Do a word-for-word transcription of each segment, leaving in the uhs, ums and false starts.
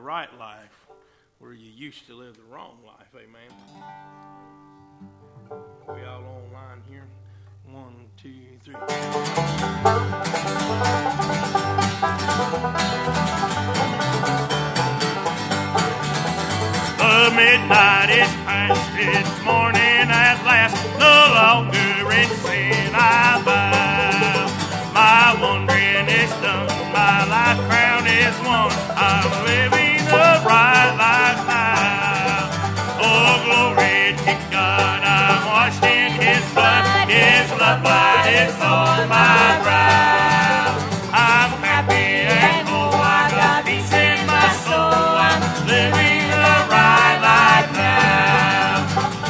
right life where you used to live the wrong life. Amen. We all online here. One, two, three. The midnight is past, it's morning at last. No longer in sin I bow. My wandering is done, my life crown is won. I'm living the right life now. Oh, glory to God, I'm washed in His blood. His love light is on my brow. I'm happy and whole, I got peace in my soul. I'm living the right life now.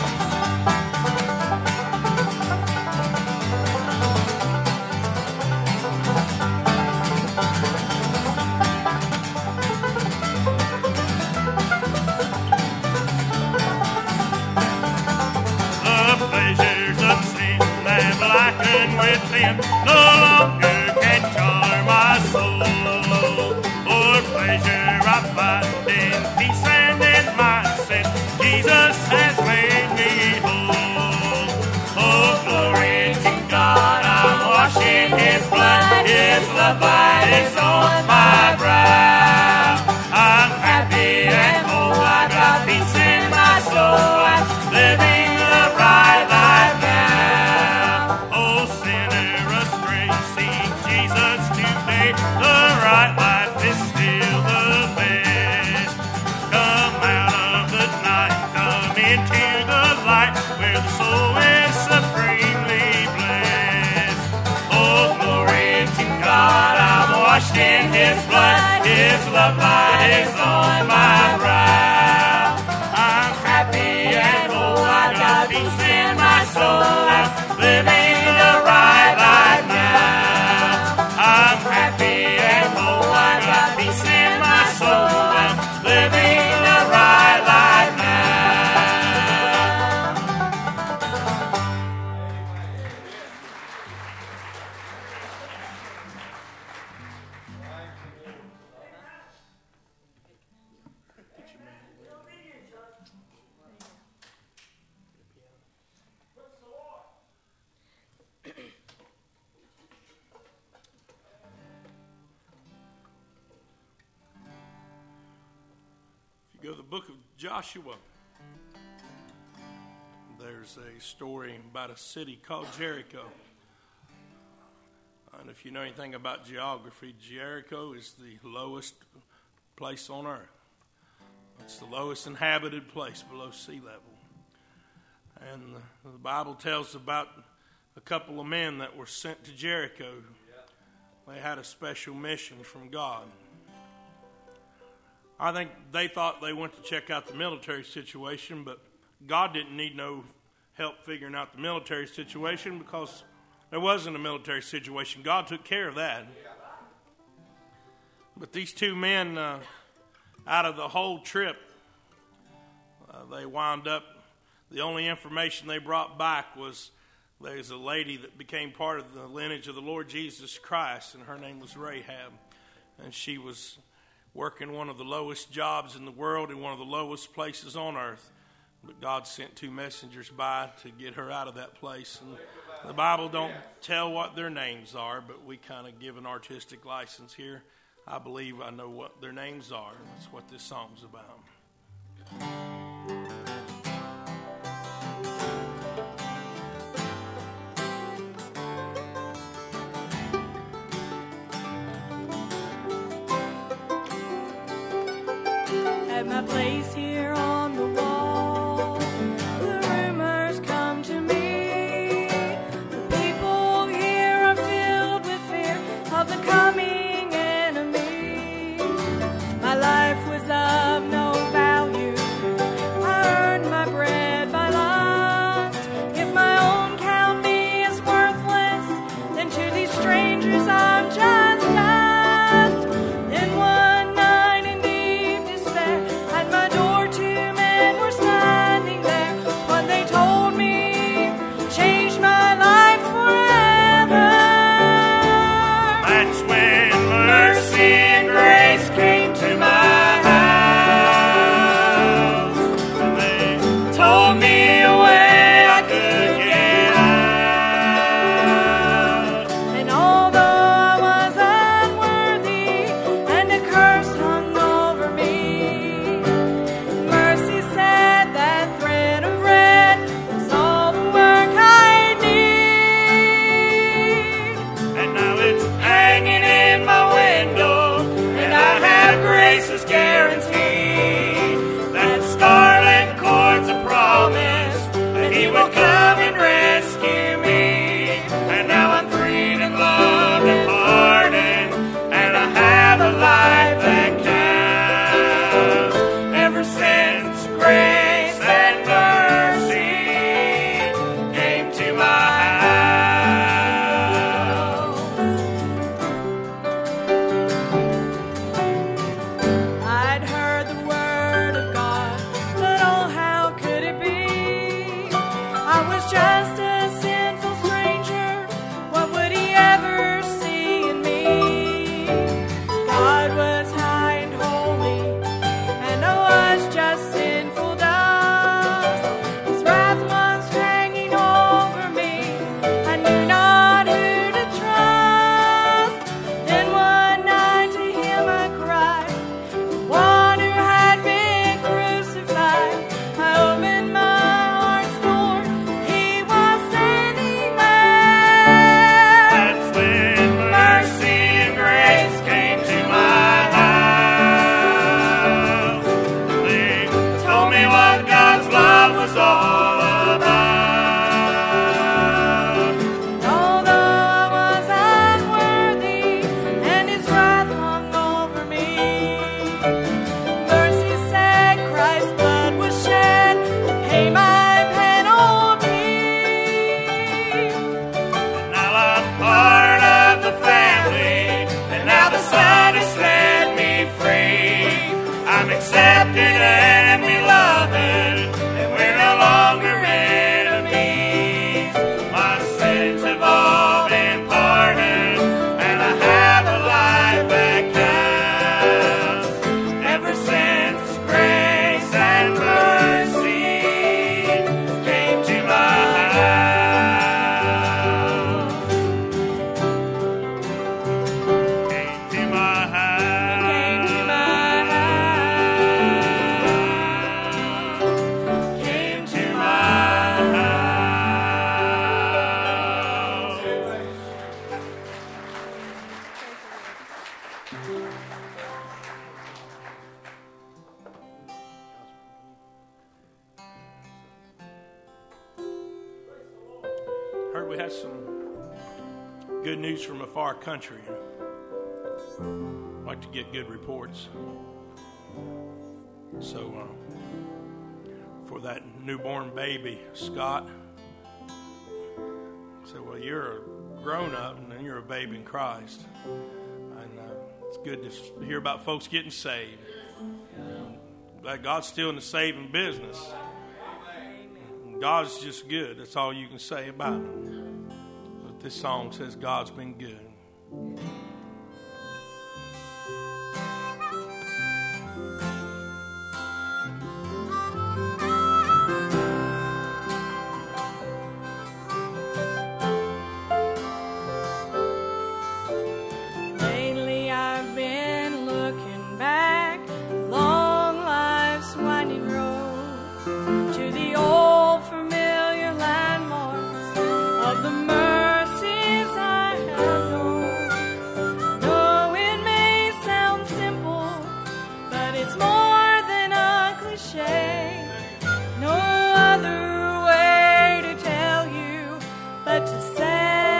The pleasures of sin that blacken within no longer can charm my soul. For pleasure I find in peace and in my sin. Jesus has made me whole. Oh, glory to God, I'm washed in His blood. His love light is on my brow. I'm happy and whole, I got peace in my soul. I'm living the right life now. Oh, sinner astray, seek Jesus today. The right life is still the best. Come out of the night, come into the light, where the soul is supremely blessed. Oh, glory to God, I'm washed in His blood. His love light is on my brow. I'm happy and whole, I got peace in my soul. I'm living the right life now. I'm happy and whole, I got peace in my soul. I'm living the right life If you go to the book of Joshua, there's a story about a city called Jericho. And if you know anything about geography, Jericho is the lowest place on earth. It's the lowest inhabited place below sea level. And the, the Bible tells about a couple of men that were sent to Jericho. They had a special mission from God. I think they thought they went to check out the military situation, but God didn't need no help figuring out the military situation because there wasn't a military situation. God took care of that. But these two men, uh, out of the whole trip, uh, they wound up, the only information they brought back was there's a lady that became part of the lineage of the Lord Jesus Christ, and her name was Rahab. And she was working one of the lowest jobs in the world in one of the lowest places on earth. But God sent two messengers by to get her out of that place. And the Bible don't tell what their names are, but we kind of give an artistic license here. I believe I know what their names are. That's what this song's about. At my place here on the wall, the rumors come to me. The people here are filled with fear of the coming enemy. My life was of no value. I earned my bread by lust. If my own count me as worthless, then to these strangers I'm just dust. Then one night in deep despair, at my door to got some good news from a far country. I like to get good reports. So, uh, for that newborn baby, Scott said, well, you're a grown-up and then you're a babe in Christ. And uh, it's good to hear about folks getting saved. That God's still in the saving business. God's just good. That's all you can say about him. But this song says God's been good. Lately I've been looking back along life's winding road to the old familiar landmarks of the mercies I have known. Though it may sound simple, but it's more than a cliche. No other way to tell you but to say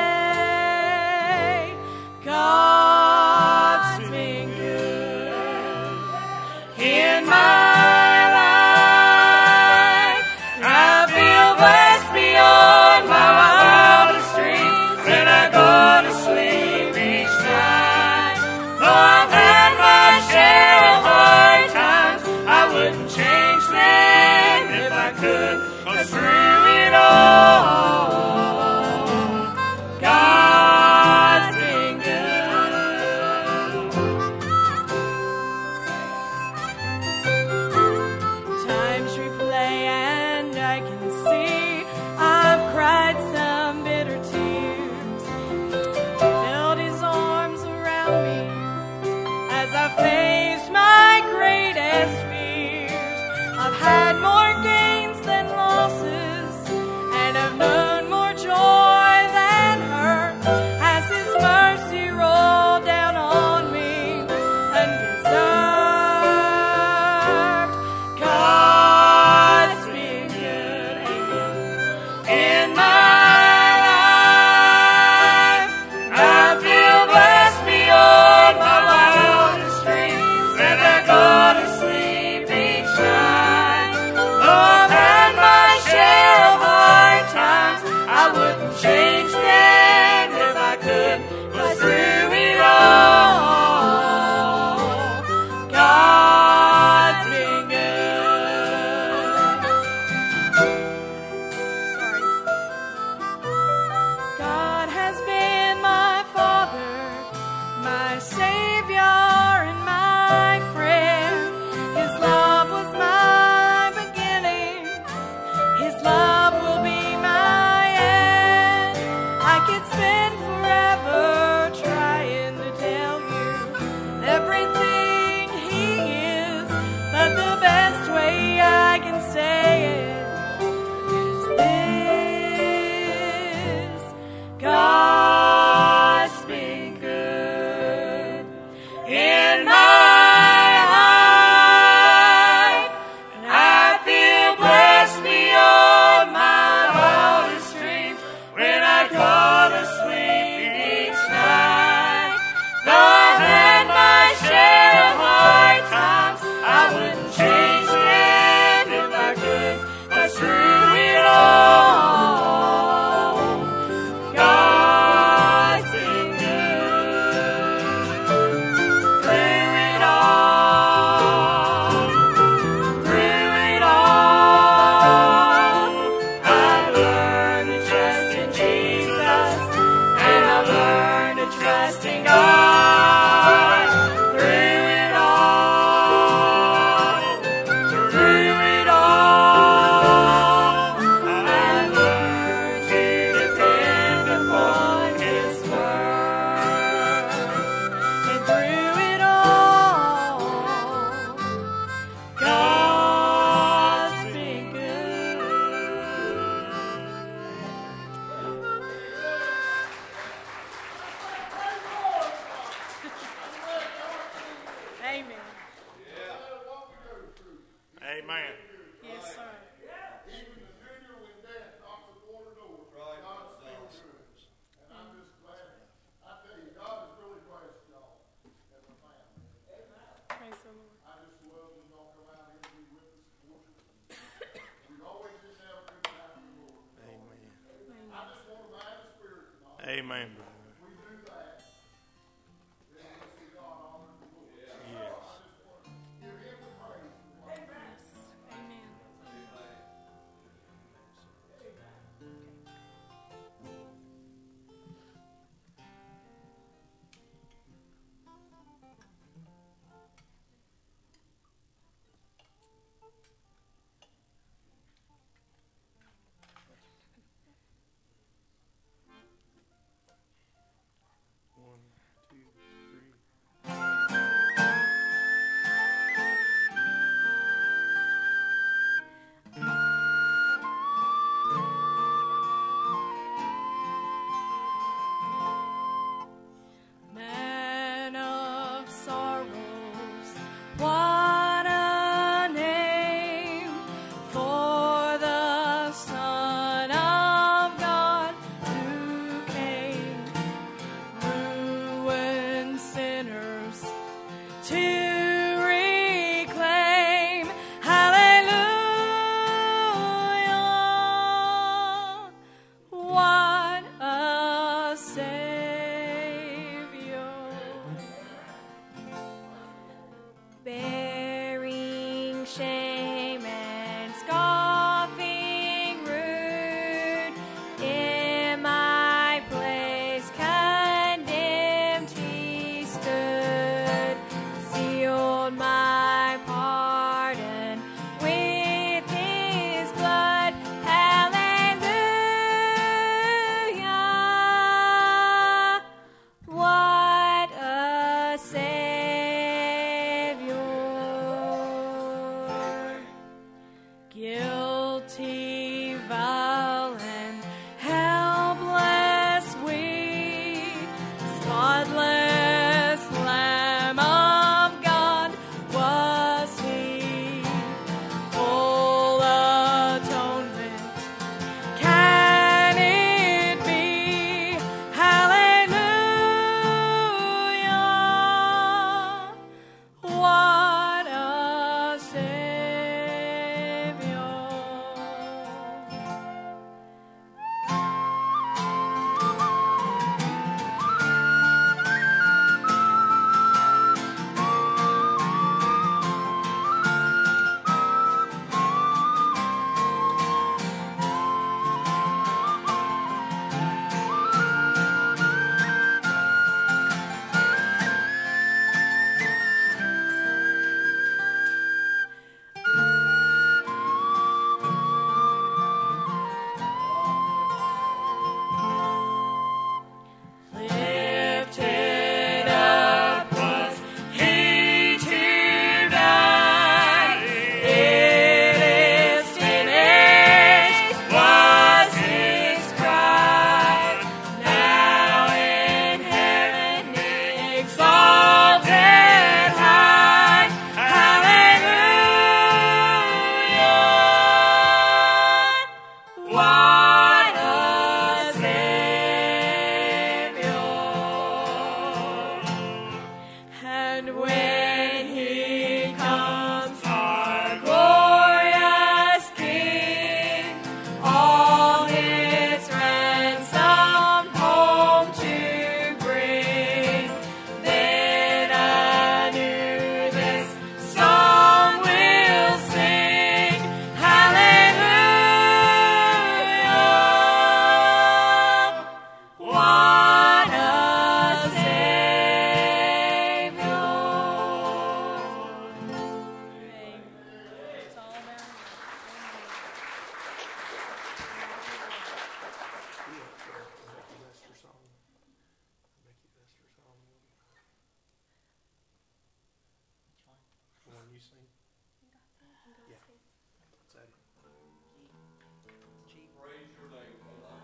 God's been good in my life. I feel blessed beyond my wildest dreams when I go to sleep each night. Though I've had my share of hard times, I wouldn't change them if I could. 'Cause through it all, God's been good. Times replay and I can see I've cried some bitter tears. Felt his arms around me as I faced my greatest fears. I've had more gains than losses, and I've known more joy than hurt as his mercy rolled down on me undeserved. God's been good in my life. I feel blessed beyond my wildest dreams as I go to sleep each night. Though I've had my share of hard times, I wouldn't change them if I could. 'Cause through it all, God's been good. Sorry. God has been my Father, my Savior, and my friend. His love was my beginning. His love will be my end. I could spend forever trying to tell you everything he is, but the best way I can say it is this: God's been good in my life, and I feel blessed beyond my wildest dreams when I go to sleep each night. Though I've had my share of hard times, I wouldn't change them if I could. 'Cause through it all, God's been good. Through it all, through it all, I've learned to trust in Jesus, and I've learned to trust in God. Through it all, through it all, I've learned to depend upon His word. And through it all, God's been good. Amen. Amen. Yes, sir. Even the junior with that knocks at water doors. Right. God's so good. Amen, brother. One, two, three. Man of sorrows, what a name for the Son of God who came, ruined sinners to reclaim. Hallelujah! What a Savior, bearing shame and scoffing rude, in my place condemned he stood, sealed my pardon with his blood. Hallelujah! What a Savior, guilty, vile, and helpless we, spotless Lamb of God was he, full atonement. Can it be? Hallelujah! What a Savior. Lifted up was he to die. It is finished was his cry. Now in heaven exalted high. Hallelujah! What a Savior. And when he comes, our glorious King, all his ransom home to bring, then anew this song we'll sing. Hallelujah! What a Savior. It's all about Lester song. Becky Lester song. The one you sing? Yeah. What's that? Praise your name, Lord.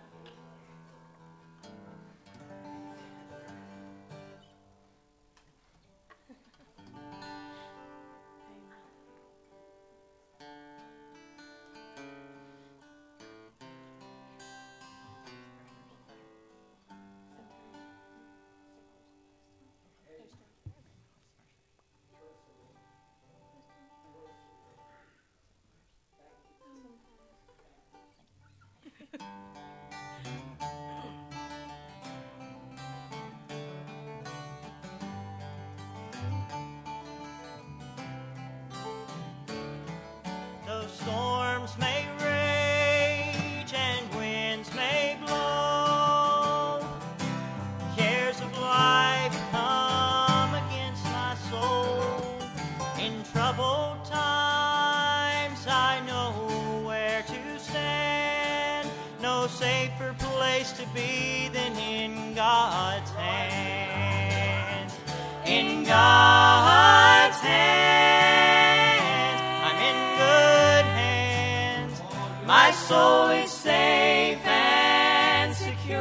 troubled times, I know where to stand. No safer place to be than in God's hands. In God's hands, I'm in good hands. My soul is safe and secure.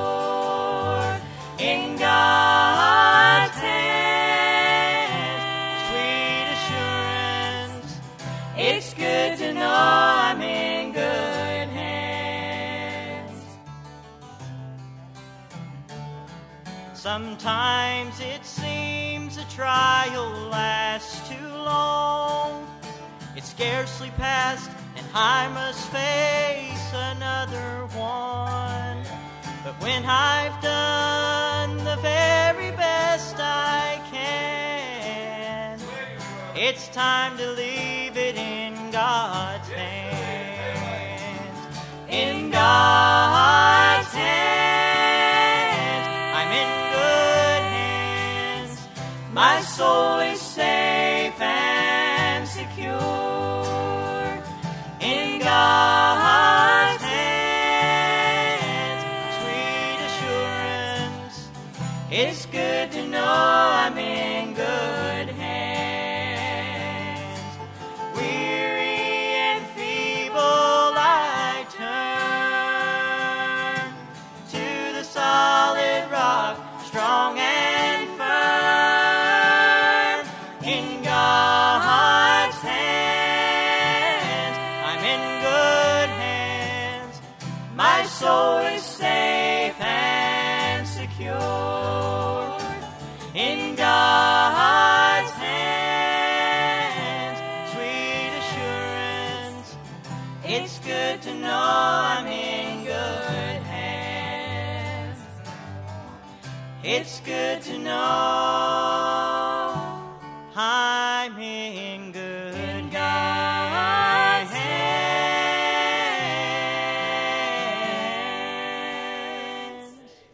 In God's hands, sweet assurance. It's good to know I'm in good hands. Sometimes it seems a trial lasts too long. It's scarcely past and I must face another one. But when I've done the very best I can, it's time to leave it in God's hands. In God's hands, I'm in good hands. My soul is safe and secure. In God's hands, sweet assurance. It's good to know I'm in good hands. Weary and feeble I turn to the solid rock, strong and firm. In God's hands, I'm in good hands. My soul is safe and secure. In God's hands, sweet assurance. It's good to know I'm in good hands. It's good to know I'm in good In God's hands.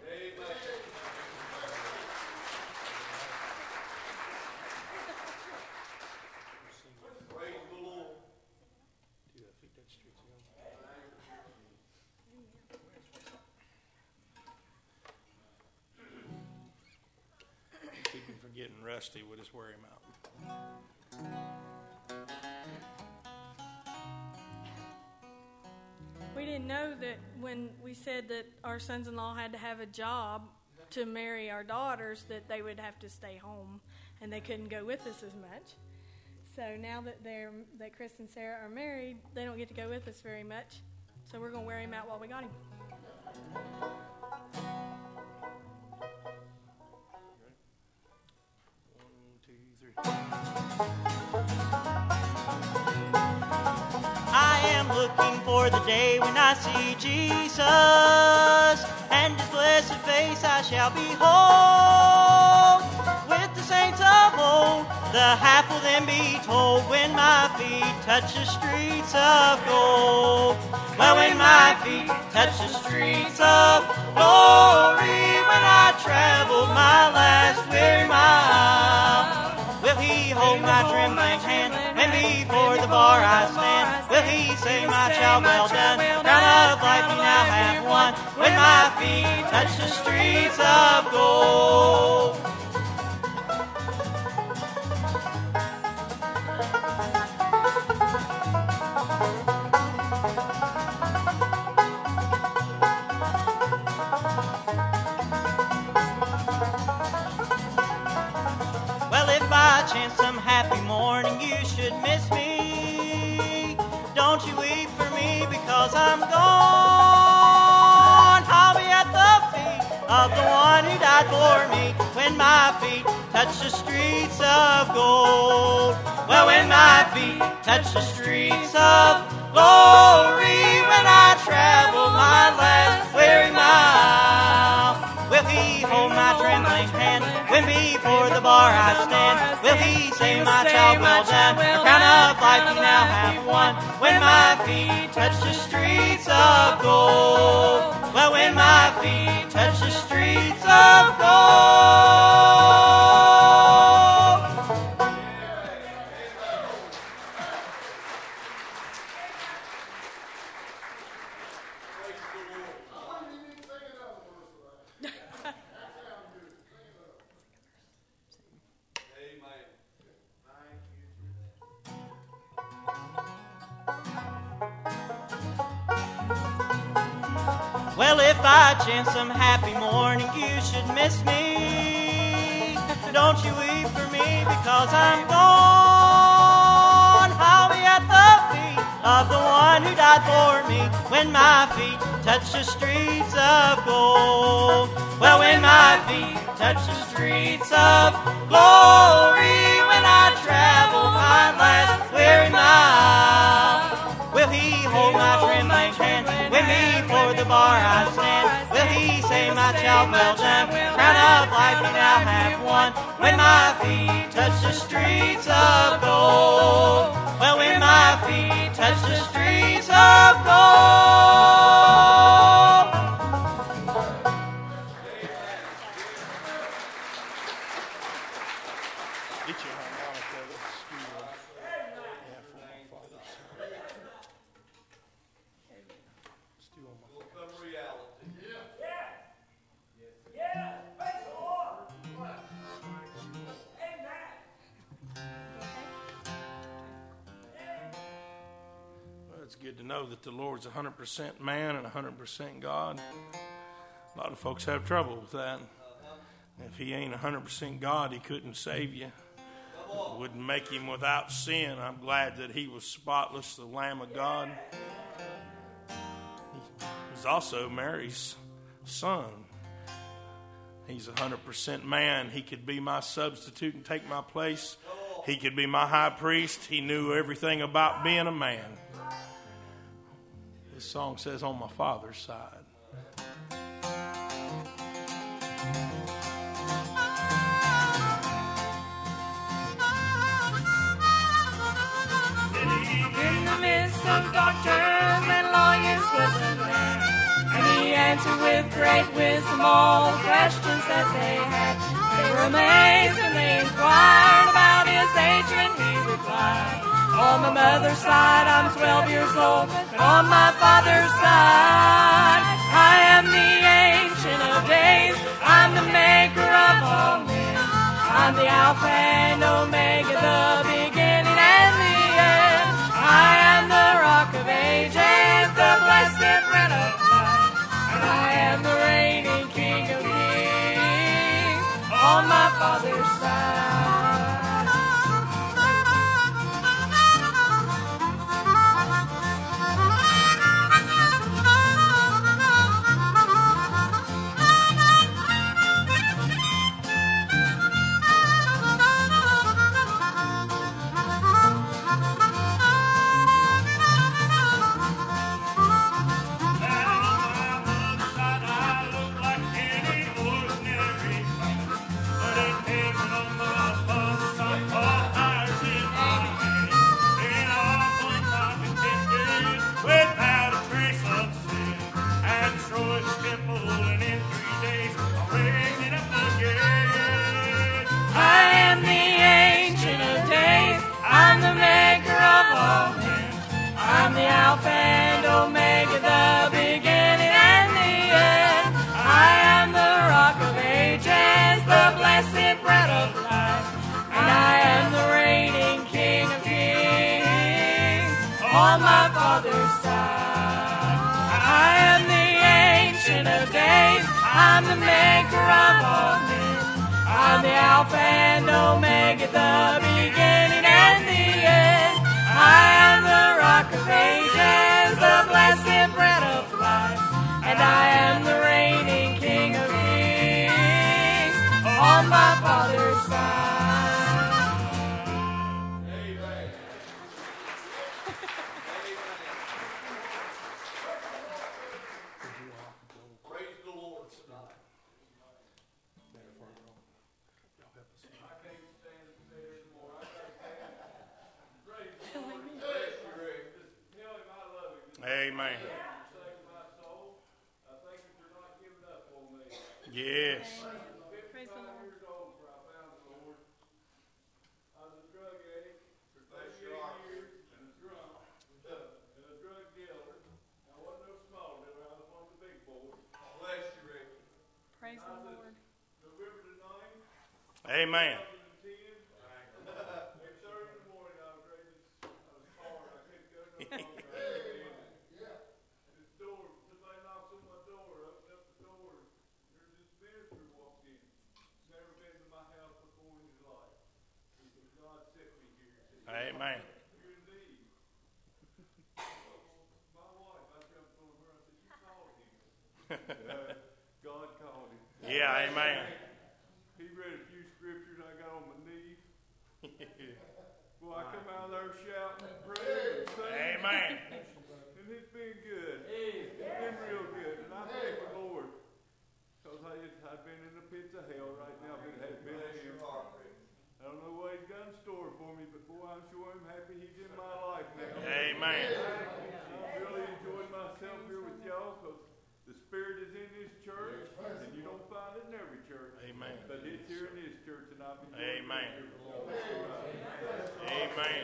Praise the Lord. Keep him from getting rusty. We'll just wear him out. We didn't know that when we said that our sons-in-law had to have a job to marry our daughters, that they would have to stay home and they couldn't go with us as much. So now that they're that Chris and Sarah are married, they don't get to go with us very much. So we're going to wear him out while we got him. One, two, three. I am looking for the day when I see Jesus, and his blessed face I shall behold. With the saints of old, the half will then be told when my feet touch the streets of gold. Well, when my feet touch the streets of glory, when I travel my last weary mile, will he hold my trembling hand when before the bar I stand? Will he say, my child, well done, crown of life you now have won, when my feet touch the streets of gold? Well, if by chance some happy morning you should miss me, don't you weep for me because I'm gone. I'll be at the feet of the one who died for me when my feet touch the streets of gold. Well, when my feet touch the streets of glory, when I travel my last weary mile, will he hold my trembling hand when before the bar I stand? Will he say, my child, well done, the crown of life you now have won, when my feet touch the streets of gold? Well, when my feet touch the streets of gold. Well, if by chance some happy morning you should miss me, don't you weep for me because I'm gone. I'll be at the feet of the one who died for me when my feet touch the streets of gold. Well, when my feet touch the streets of glory, when I travel my last weary mile, will he hold my trembling hand when before the bar I stand? Will he say, my child, well done, crown of life you now have won? When my feet touch the streets of gold, well, when my feet touch the streets of gold. Get your harmonica, let's do one. Yeah, for my father's side. Let's do one more. Come reality. Well, it's good to know that the Lord's one hundred percent man and one hundred percent God. A lot of folks have trouble with that. If he ain't one hundred percent God, he couldn't save you. Wouldn't make him without sin. I'm glad that he was spotless, the Lamb of God. He's also Mary's son. He's one hundred percent man. He could be my substitute and take my place. He could be my high priest. He knew everything about being a man. This song says, on my father's side. In the midst of doctors and lawyers was a man, and he answered with great wisdom all the questions that they had. They were amazed when they inquired about his age, and he replied, on my mother's side I'm twelve years old, but on my father's side I am the Ancient of Days. I'm the maker of all men. I'm the Alpha and Omega, the beginning and the end. I am the Rock of Ages, the blessed bread of life, and I am the reigning King of Kings on my Father's side. I'm the Alpha and Omega, the beginning and the end. I am the Rock of Ages, the blessed bread of life, and I am the reigning King of Kings on my Father's side. I am the Ancient of Days, I'm the maker of all men. I'm the Alpha and Omega, the beginning and the end. I am the Rock of Ages, the blessed bread of life, and I am the reigning King of Kings on my Father's side. Amen. Praise the Lord tonight. I can't stand to say this more. I gotta stand. Praise the Lord. Bless you, Rick. Just tell him I love him. Amen. You saved my soul. I thank you for not giving up on me. Yes. Praise the Lord. years old when I found the Lord. I was a drug addict for thirty-eight years and a drunk and a drug dealer. I wasn't no small dealer. I was one of the big boys. Bless you, Rick. Praise the Lord. November the ninth, Amen. two thousand ten. eight thirty in the morning, I was ready. I was hard. I couldn't go no longer. This door, somebody knocks on my door. Uh, God called him. Yeah, amen. He read a few scriptures. I got on my knees. Boy, I come out of there shouting and praying and singing. Amen. And it's been good. It's been real good. And I thank the Lord. Because I've been in the pits of hell right now. I've been, been in him. I don't know what he's got in store for me, but boy, I'm sure I'm happy he's in my life now. Amen. I'm really enjoying myself here with y'all because the Spirit is in this church, and you don't find it in every church. Amen. But it's here in this church, and I've been Amen. Amen. Amen.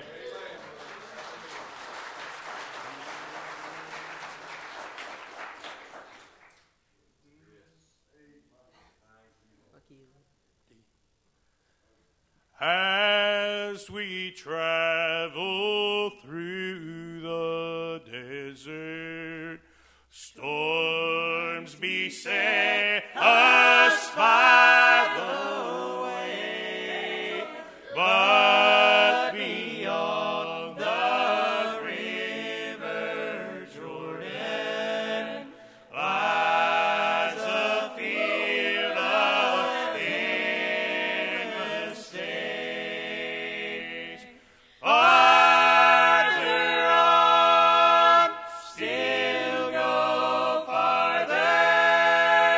As we travel through the desert, storms beset us by the way, but beyond the river Jordan lies a field of endless days. Farther on, still go farther.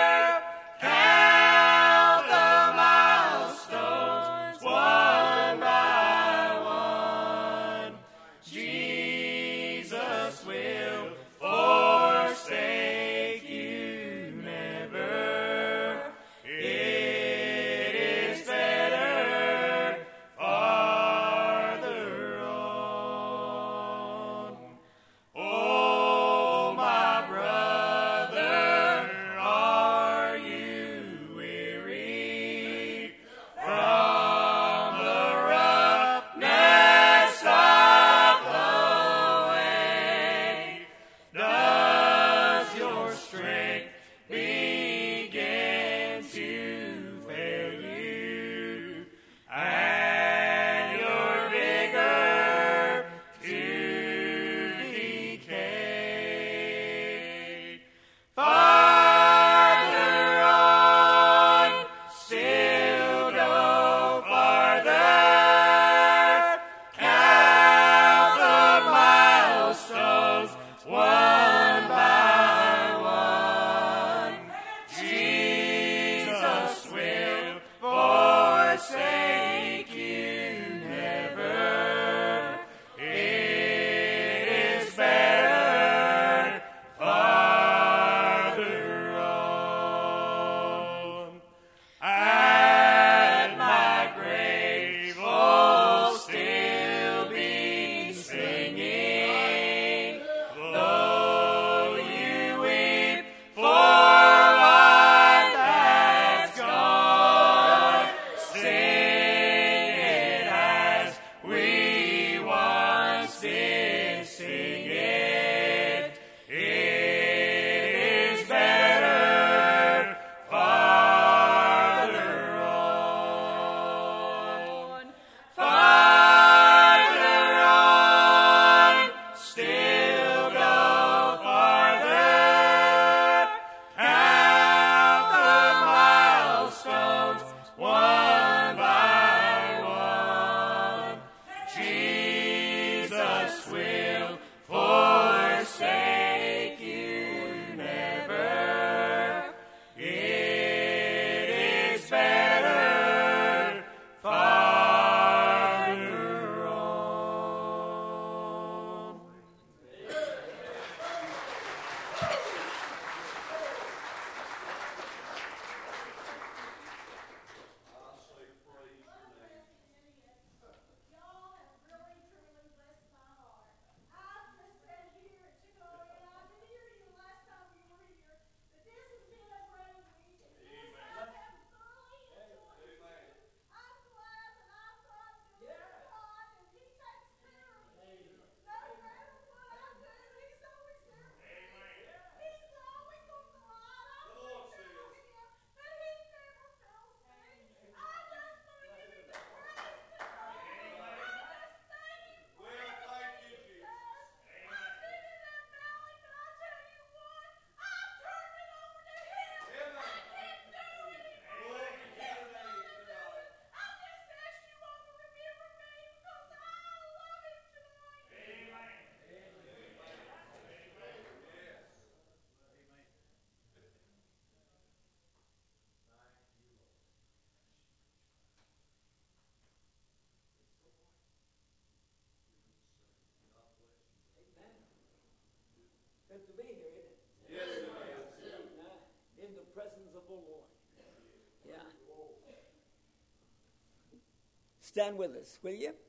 Stand with us, will you?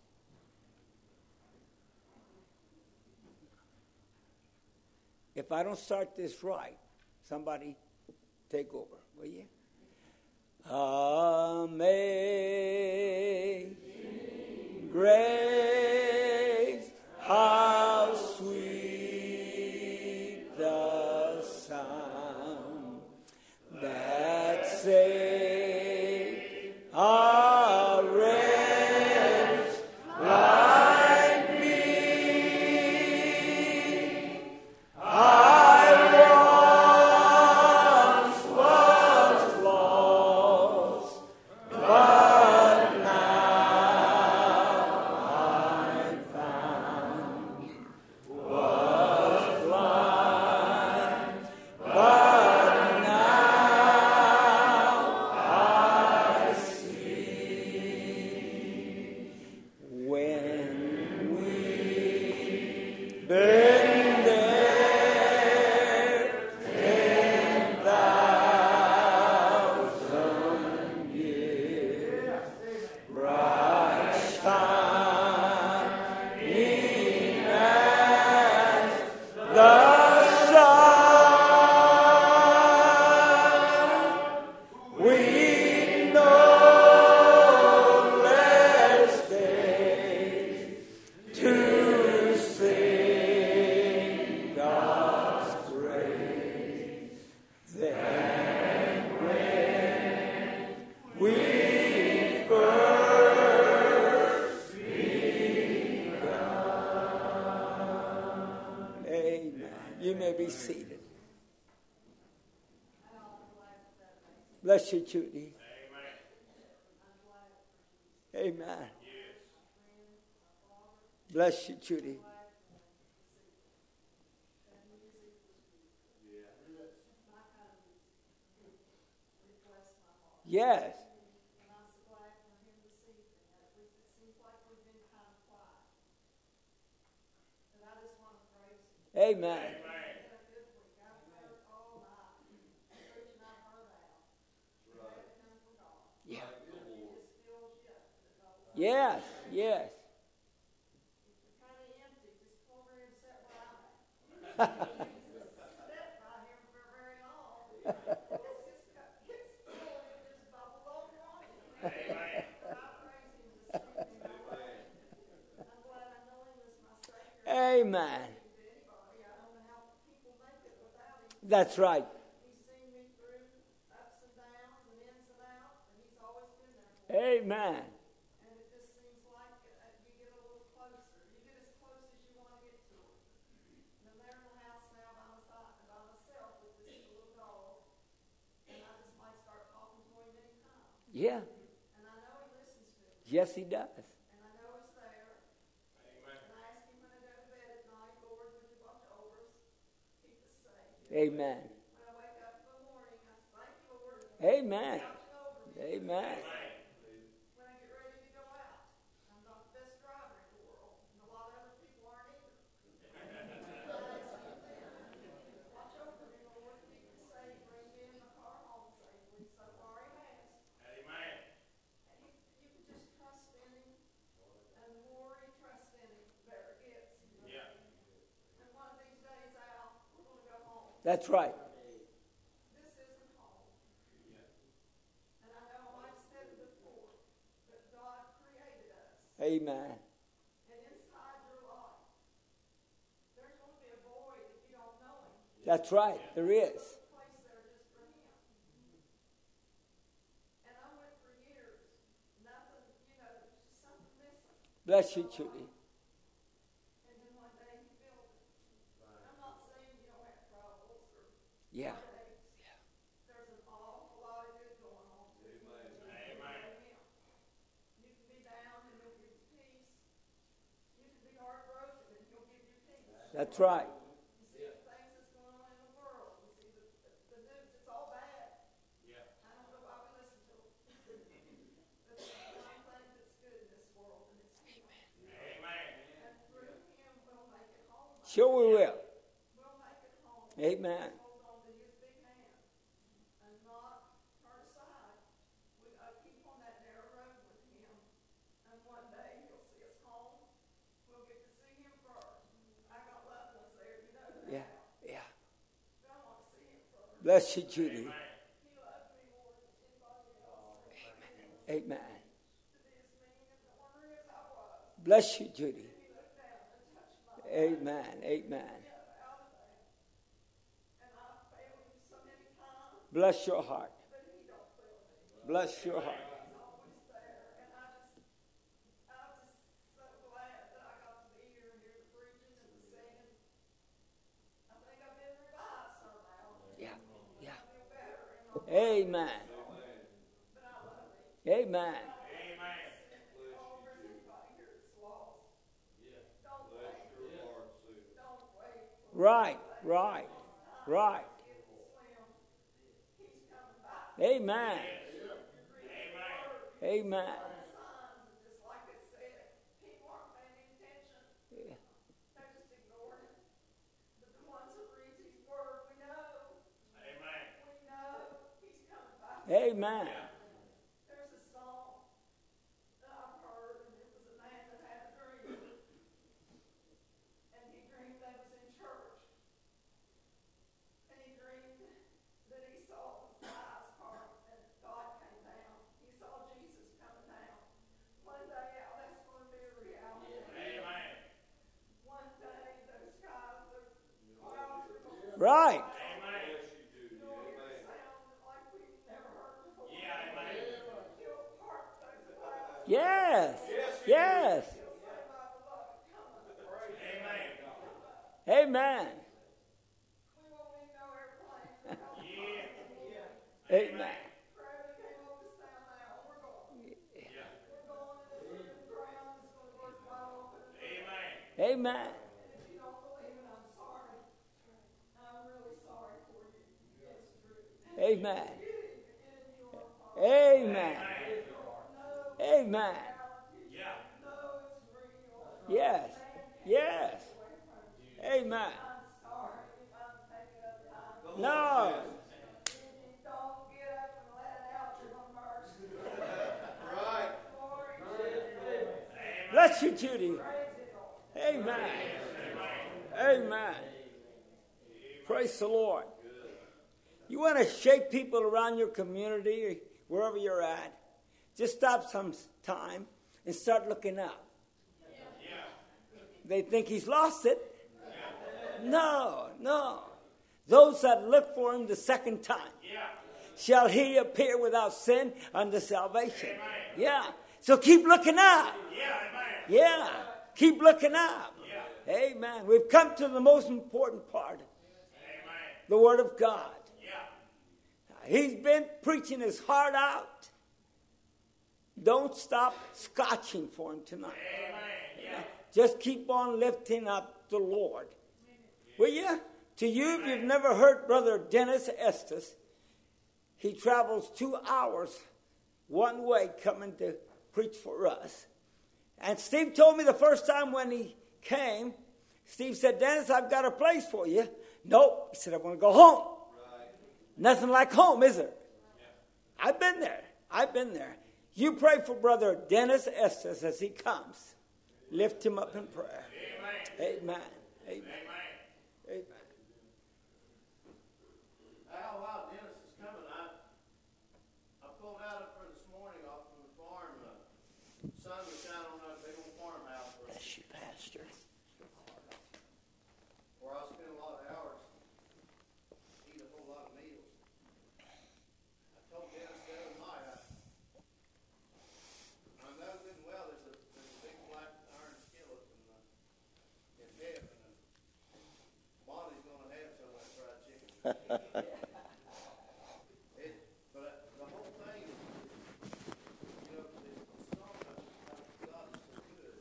If I don't start this right, somebody take over, will you? Amazing grace, how sweet the sound that saved a wretch like me. I once was lost, but now I'm found. Was blind, but now I see. When we've been there ten thousand years, bright shining as the sun, we no less days to sing God's praise than when we first begun. Amen. You may be seated. Bless you, Judy. Amen. Bless you, Judy. Yes. Amen. Yeah. Yes, yes. Amen. That's right. Amen. And it just seems like uh, you get a little closer. You get as close as you want to get to it. And I'm there in the house now by, myself, by myself with this little dog. And I just might start talking to him anytime. Yeah. And I know he listens to me. Yes, he does. And I know he's there. Amen. And I ask him when I go to bed at night, Lord, would you watch over us? Keep us safe. Amen. When I wake up in the morning, I say, thank you, Lord. Amen. Watching over me. Amen. When I get ready to go out, I'm not the best driver in the world, and a lot of other people aren't either. Watch over me, Lord, keep me safe, bring me in my car home safely. So far he has. Amen. And you, you can just trust in him, and the more you trust in him, the better it gets. Yeah. And one of these days, Al, we're going to go home. That's right. This isn't home. And I know I might have said it before, but God created us. Amen. And inside your life, there's going to be a void if you don't know him. That's right. There is. There's a place there just for him. And I went for years, nothing, you know, there's just something missing. Bless you, Judy. And then one day he filled it. I'm not saying you don't have troubles or Yeah. heartaches. There's an awful lot of good going on too. Amen. You can be down and he'll give you peace. You can be heartbroken and he'll give you peace. That's right. You see the things that's going on in the world. You see the, the, the news, it's all bad. Yeah. I don't know why we listen to them. But there's one thing that's good in this world, and it's him. Amen. And through him, we'll make it home. Sure we will. We'll make it home. Amen. Hold on to his big hand and not turn aside. We uh, keep on that narrow road with him Bless you, Judy. Amen. Amen. Bless you, Judy. Amen. Amen. Bless your heart. Bless your heart. Yeah, yeah. Amen. Amen. Right, right, right. Amen. Amen. Yeah. Amen. There's a song that I've heard, and it was a man that had a dream. And he dreamed that was in church. And he dreamed that he saw the skies part and God came down. He saw Jesus coming down. One day, oh, that's going to be a reality. Amen. One day, those skies, the clouds are going to Right. Yes. Yes. Amen. Amen. Amen. Amen. Amen. Amen. Yes. Yes. Amen. No. Bless you, Judy. Amen. Amen. Praise the Lord. You want to shake people around your community, wherever you're at, just stop some time and start looking up. They think he's lost it. No, no. Those that look for him the second time, shall he appear without sin unto salvation. Yeah. So keep looking up. Yeah. Keep looking up. Amen. We've come to the most important part. The Word of God. He's been preaching his heart out. Don't stop scotching for him tonight. Amen. Just keep on lifting up the Lord. Will you? To you, if you've never heard Brother Dennis Estes, he travels two hours one way coming to preach for us. And Steve told me the first time when he came, Steve said, Dennis, I've got a place for you. Nope. He said, I want to go home. Nothing like home, is there? Yeah. I've been there. I've been there. You pray for Brother Dennis Estes as he comes. Lift him up in prayer. Amen. Amen. Amen. Amen. Al, while Dennis is coming, I, I pulled out up there this morning off from the farm. The sun was shining on that big old farmhouse. Bless you, Pastor. Where I spent a lot of hours. Eat a whole lot of meals. I told Dennis the other night, I, I know good and well there's a, there's a big black iron skillet in, the, in heaven, and Bonnie's going to have some of that fried chicken. it, but the whole thing is, you know, it's so much how God is so good.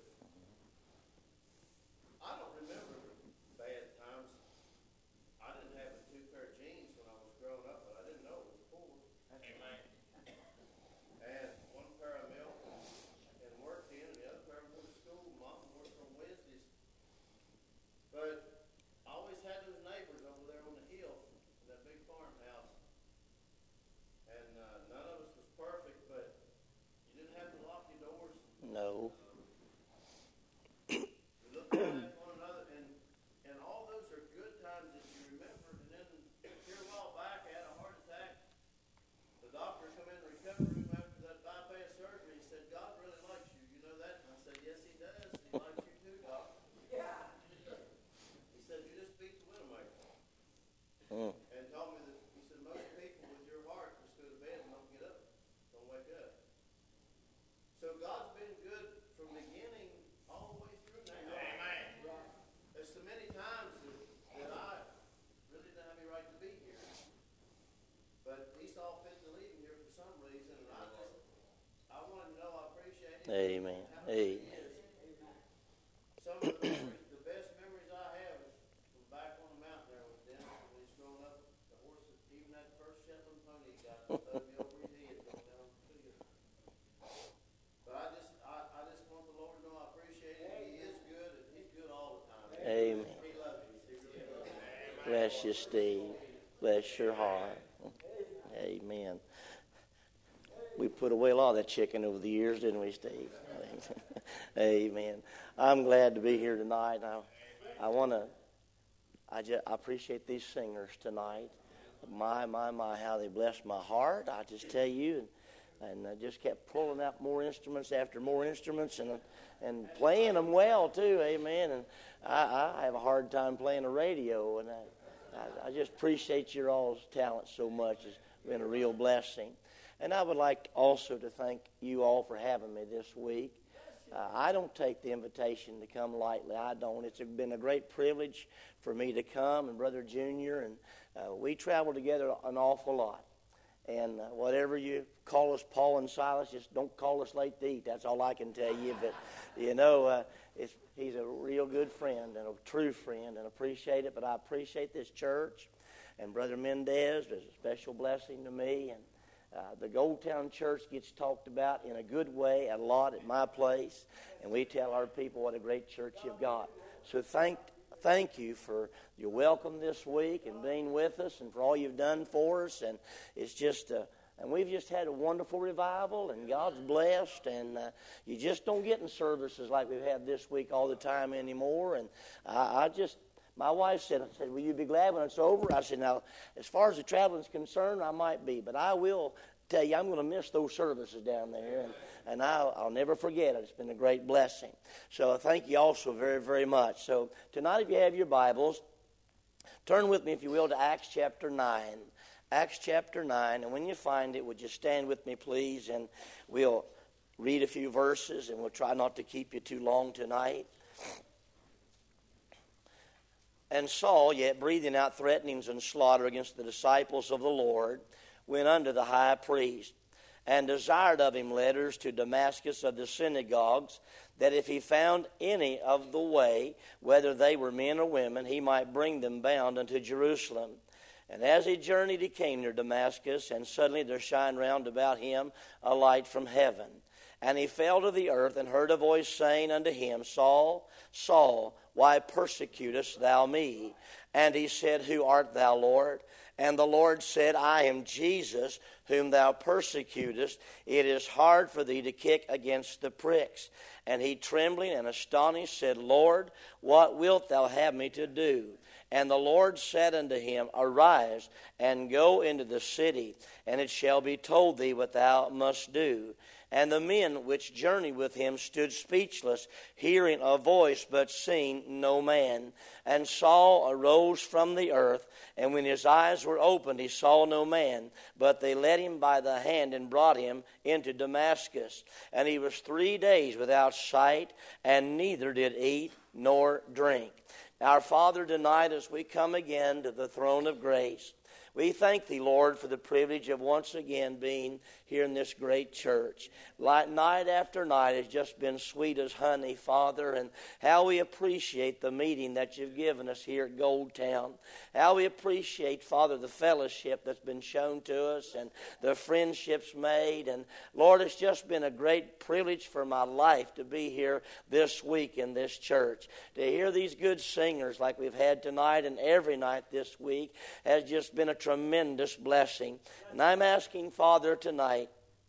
I don't remember bad times. I didn't have a two pair of jeans when I was growing up, but I didn't know it was poor. Amen. And one pair of milk and worked in, and the other pair wore to school. Mom worked from Wednesdays. But I always had those neighbors over there on the hill, in that big farmhouse. And uh, none of us was perfect, but you didn't have to lock your doors. No. We looked at one another, and and all those are good times that you remember. And then here a while back, Mm. And told me that, he said, most people with your heart just go to bed and don't get up, don't wake up. So God's been good from the beginning all the way through now. Amen. There's so many times that, that I really didn't have any right to be here. But he saw fit to leave me here for some reason, and I just, I want to know I appreciate it. Amen. Amen. Some of the, memories, the best memories I have is from back on the mountain there with Dennis when he's growing up. The horses, even that first Shetland pony, got to throw me over his head going down the field. But I just, I, I just want the Lord to know I appreciate it. He is good, and He's good all the time. Amen. He loves you. He really loves you. Bless you, Steve. Bless your heart. Amen. We put away a lot of that chicken over the years, didn't we, Steve? Amen. I'm glad to be here tonight. I, I want to, I, just, I appreciate these singers tonight. My, my, my, how they blessed my heart. I just tell you, and, and I just kept pulling out more instruments after more instruments and and playing them well, too. Amen. And I, I have a hard time playing the radio, and I, I, I just appreciate your all's talent so much. It's been a real blessing. And I would like also to thank you all for having me this week. Uh, I don't take the invitation to come lightly. I don't. It's been a great privilege for me to come, and Brother Junior, and uh, we travel together an awful lot. And uh, whatever you call us, Paul and Silas, just don't call us late to eat. That's all I can tell you. But, you know, uh, it's, he's a real good friend and a true friend, and appreciate it. But I appreciate this church. And Brother Mendez is a special blessing to me. And Uh, the Goldtown Church gets talked about in a good way a lot at my place, and we tell our people what a great church you've got. So thank thank you for your welcome this week and being with us, and for all you've done for us. And it's just, uh, and we've just had a wonderful revival, and God's blessed. And uh, you just don't get in services like we've had this week all the time anymore. And I, I just. My wife said, I said, will you be glad when it's over? I said, now, as far as the traveling is concerned, I might be. But I will tell you, I'm going to miss those services down there. And, and I'll, I'll never forget it. It's been a great blessing. So thank you also very, very much. So tonight, if you have your Bibles, turn with me, if you will, to Acts chapter nine. Acts chapter nine. And when you find it, would you stand with me, please? And we'll read a few verses, and we'll try not to keep you too long tonight. And Saul, yet breathing out threatenings and slaughter against the disciples of the Lord, went unto the high priest, and desired of him letters to Damascus of the synagogues, that if he found any of the way, whether they were men or women, he might bring them bound unto Jerusalem. And as he journeyed, he came near Damascus, and suddenly there shined round about him a light from heaven. And he fell to the earth, and heard a voice saying unto him, Saul, Saul, why persecutest thou me? And he said, Who art thou, Lord? And the Lord said, I am Jesus, whom thou persecutest. It is hard for thee to kick against the pricks. And he, trembling and astonished, said, Lord, what wilt thou have me to do? And the Lord said unto him, Arise, and go into the city, and it shall be told thee what thou must do. And the men which journeyed with him stood speechless, hearing a voice, but seeing no man. And Saul arose from the earth, and when his eyes were opened, he saw no man. But they led him by the hand and brought him into Damascus. And he was three days without sight, and neither did eat nor drink. Our Father, tonight as we come again to the throne of grace, we thank thee, Lord, for the privilege of once again being here in this great church. Like night after night has just been sweet as honey, Father, and how we appreciate the meeting that you've given us here at Goldtown. How we appreciate, Father, the fellowship that's been shown to us and the friendships made. And Lord, it's just been a great privilege for my life to be here this week in this church. To hear these good singers like we've had tonight and every night this week has just been a tremendous blessing. And I'm asking, Father, tonight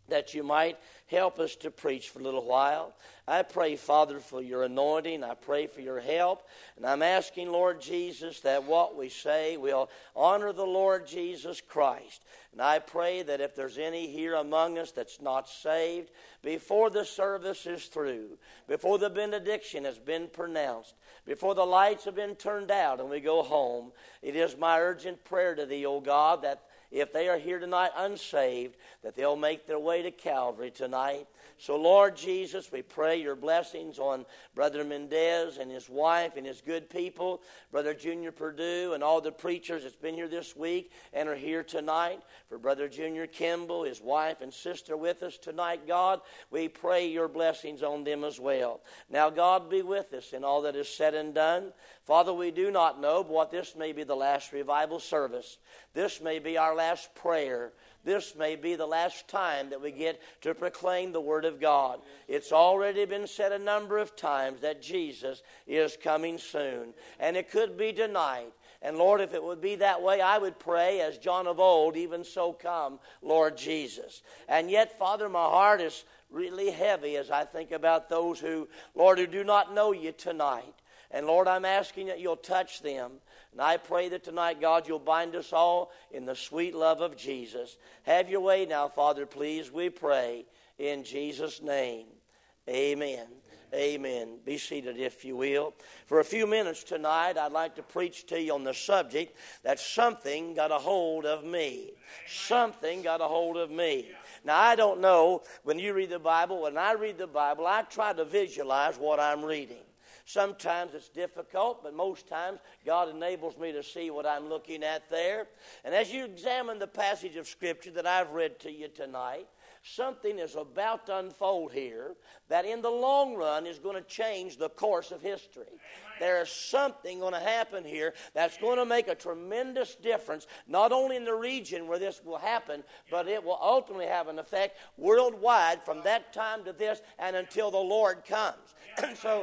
that you might help us to preach for a little while. I pray, Father, for your anointing. I pray for your help. And I'm asking, Lord Jesus, that what we say will honor the Lord Jesus Christ. And I pray that if there's any here among us that's not saved, before the service is through, before the benediction has been pronounced, before the lights have been turned out and we go home, it is my urgent prayer to thee, O God, that if they are here tonight unsaved, that they'll make their way to Calvary tonight. So, Lord Jesus, we pray your blessings on Brother Mendez and his wife and his good people, Brother Junior Perdue and all the preachers that's been here this week and are here tonight. For Brother Junior Kimball, his wife and sister with us tonight, God, we pray your blessings on them as well. Now, God, be with us in all that is said and done. Father, we do not know, but what this may be the last revival service. This may be our last prayer. This may be the last time that we get to proclaim the Word of God. It's already been said a number of times that Jesus is coming soon. And it could be tonight. And Lord, if it would be that way, I would pray as John of old, even so come, Lord Jesus. And yet, Father, my heart is really heavy as I think about those who, Lord, who do not know you tonight. And Lord, I'm asking that you'll touch them. And I pray that tonight, God, you'll bind us all in the sweet love of Jesus. Have your way now, Father, please, we pray in Jesus' name. Amen. Amen. Be seated, if you will. For a few minutes tonight, I'd like to preach to you on the subject that something got a hold of me. Something got a hold of me. Now, I don't know, when you read the Bible, when I read the Bible, I try to visualize what I'm reading. Sometimes it's difficult, but most times God enables me to see what I'm looking at there. And as you examine the passage of Scripture that I've read to you tonight, something is about to unfold here that in the long run is going to change the course of history. There is something going to happen here that's going to make a tremendous difference, not only in the region where this will happen, but it will ultimately have an effect worldwide from that time to this and until the Lord comes. And so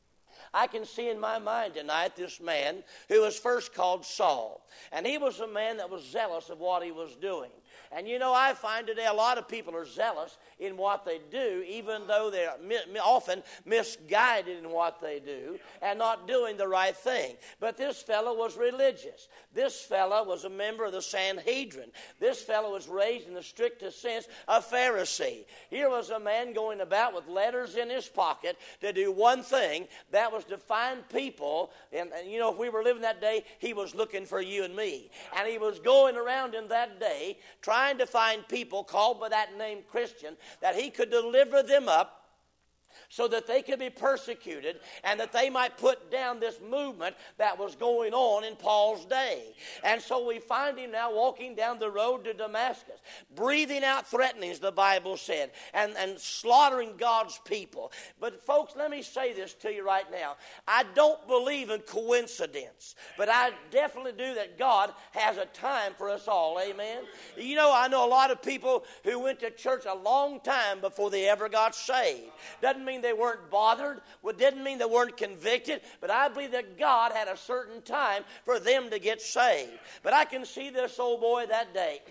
I can see in my mind tonight this man who was first called Saul. And he was a man that was zealous of what he was doing. And you know, I find today a lot of people are zealous in what they do, even though they're mi- often misguided in what they do and not doing the right thing. But this fellow was religious. This fellow was a member of the Sanhedrin. This fellow was raised in the strictest sense a Pharisee. Here was a man going about with letters in his pocket to do one thing, that was to find people. And, and you know, if we were living that day, he was looking for you and me. And he was going around in that day trying to find people called by that name Christian, that he could deliver them up so that they could be persecuted and that they might put down this movement that was going on in Paul's day. And so we find him now walking down the road to Damascus, breathing out threatenings, the Bible said, and, and slaughtering God's people. But folks, let me say this to you right now. I don't believe in coincidence, but I definitely do that God has a time for us all. Amen. You know, I know a lot of people who went to church a long time before they ever got saved. Doesn't mean they weren't bothered. It didn't mean they weren't convicted. But I believe that God had a certain time for them to get saved. But I can see this old boy that day.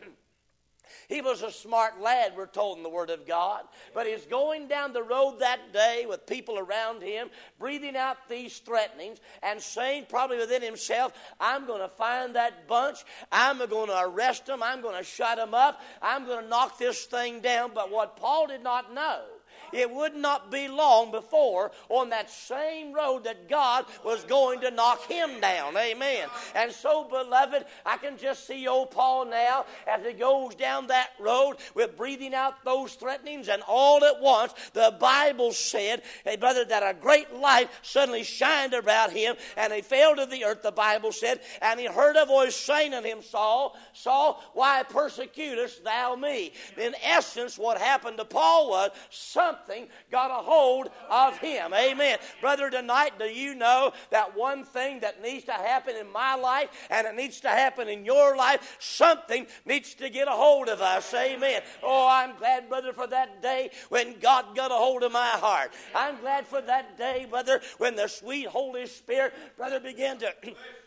He was a smart lad, we're told in the Word of God. But he's going down the road that day with people around him, breathing out these threatenings and saying probably within himself, I'm going to find that bunch. I'm going to arrest them. I'm going to shut them up. I'm going to knock this thing down. But what Paul did not know, it would not be long before on that same road that God was going to knock him down. Amen. And so, beloved, I can just see old Paul now as he goes down that road with breathing out those threatenings, and all at once the Bible said, hey, brother, that a great light suddenly shined about him, and he fell to the earth, the Bible said, and he heard a voice saying to him, Saul, Saul, why persecutest thou me? In essence, what happened to Paul was something Something got a hold of him. Amen. Brother, tonight, do you know that one thing that needs to happen in my life and it needs to happen in your life, something needs to get a hold of us. Amen. Oh, I'm glad, brother, for that day when God got a hold of my heart. I'm glad for that day, brother, when the sweet Holy Spirit, brother, began to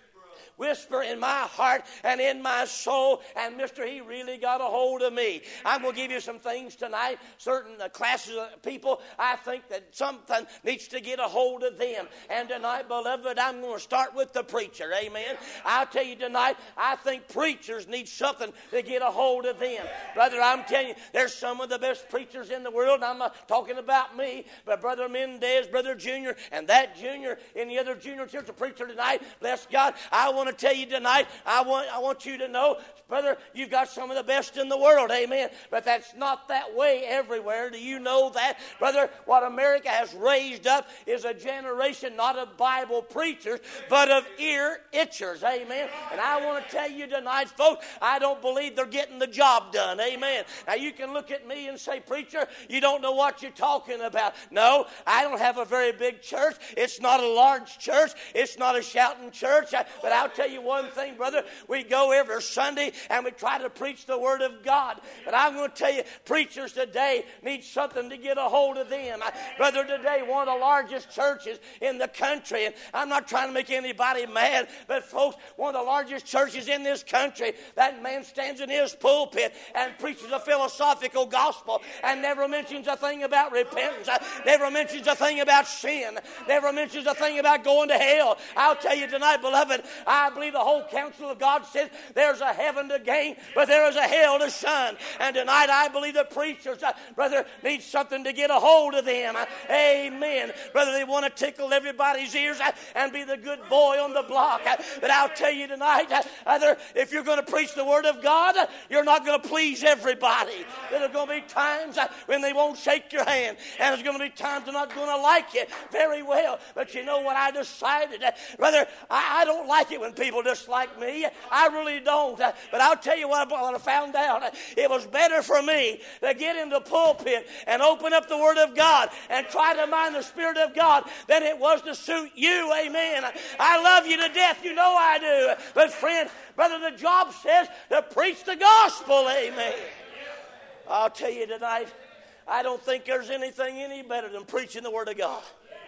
whisper in my heart and in my soul, and Mister He really got a hold of me. I'm going to give you some things tonight, certain uh, classes of people, I think that something needs to get a hold of them. And tonight, beloved, I'm going to start with the preacher, amen. I'll tell you tonight, I think preachers need something to get a hold of them. Brother, I'm telling you, there's some of the best preachers in the world. I'm not talking about me, but Brother Mendez, Brother Junior, and that Junior, and the other Junior church preacher tonight, bless God, I want to tell you tonight, I want, I want you to know, brother, you've got some of the best in the world, amen. But that's not that way everywhere. Do you know that? Brother, what America has raised up is a generation not of Bible preachers, but of ear itchers, amen. And I want to tell you tonight, folks, I don't believe they're getting the job done, amen. Now you can look at me and say, preacher, you don't know what you're talking about. No, I don't have a very big church. It's not a large church. It's not a shouting church. But I'll tell you one thing, brother, we go every Sunday and we try to preach the Word of God. But I'm going to tell you, preachers today need something to get a hold of them. Brother, today, one of the largest churches in the country, and I'm not trying to make anybody mad, but folks, one of the largest churches in this country, that man stands in his pulpit and preaches a philosophical gospel and never mentions a thing about repentance, never mentions a thing about sin, never mentions a thing about going to hell. I'll tell you tonight, beloved, I believe the whole counsel of God says there's a heaven to gain, but there is a hell to shun. And tonight I believe the preachers, uh, brother, need something to get a hold of them. Uh, amen. Brother, they want to tickle everybody's ears uh, and be the good boy on the block. Uh, but I'll tell you tonight, uh, either if you're going to preach the Word of God, uh, you're not going to please everybody. There's going to be times uh, when they won't shake your hand, and there's going to be times they're not going to like you very well. But you know what I decided? Uh, brother, I, I don't like it when people dislike me. I really don't. Uh, but I'll tell you what I, what I found out. Uh, it was better for me to get in the pulpit and open up the Word of God and try to mind the Spirit of God than it was to suit you. Amen. I love you to death. You know I do. But friend, brother, the job says to preach the gospel. Amen. I'll tell you tonight, I don't think there's anything any better than preaching the Word of God.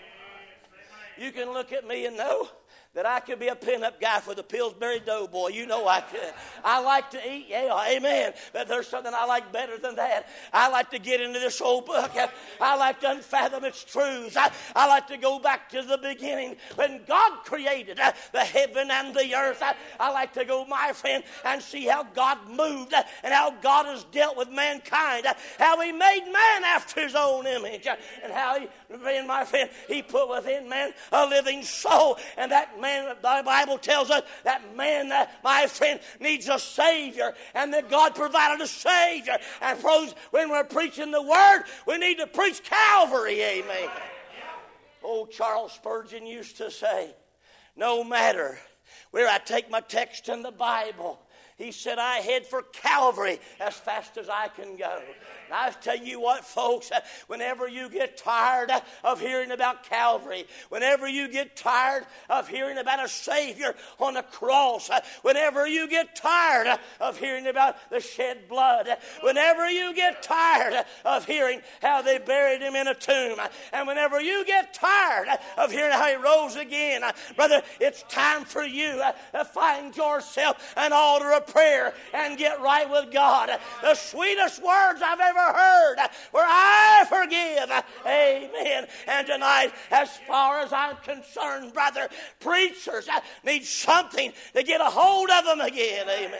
You can look at me and know that I could be a pin-up guy for the Pillsbury Doughboy. You know I could. I like to eat, yeah, amen. But there's something I like better than that. I like to get into this old book. I like to unfathom its truths. I, I like to go back to the beginning when God created uh, the heaven and the earth. I, I like to go, my friend, and see how God moved uh, and how God has dealt with mankind, uh, how He made man after His own image, uh, and how He, my friend, He put within man a living soul, and that man, the Bible tells us that man, uh, my friend, needs a Savior, and that God provided a Savior. And pros, when we're preaching the Word, we need to preach Calvary, amen. Old Charles Spurgeon used to say, no matter where I take my text in the Bible, he said, I head for Calvary as fast as I can go. And I tell you what, folks, whenever you get tired of hearing about Calvary, whenever you get tired of hearing about a Savior on a cross, whenever you get tired of hearing about the shed blood, whenever you get tired of hearing how they buried Him in a tomb, and whenever you get tired of hearing how He rose again, brother, it's time for you to find yourself an altar of prayer and get right with God. The sweetest words I've ever heard were, I forgive. Amen. And tonight, as far as I'm concerned, brother, preachers need something to get a hold of them again. Amen.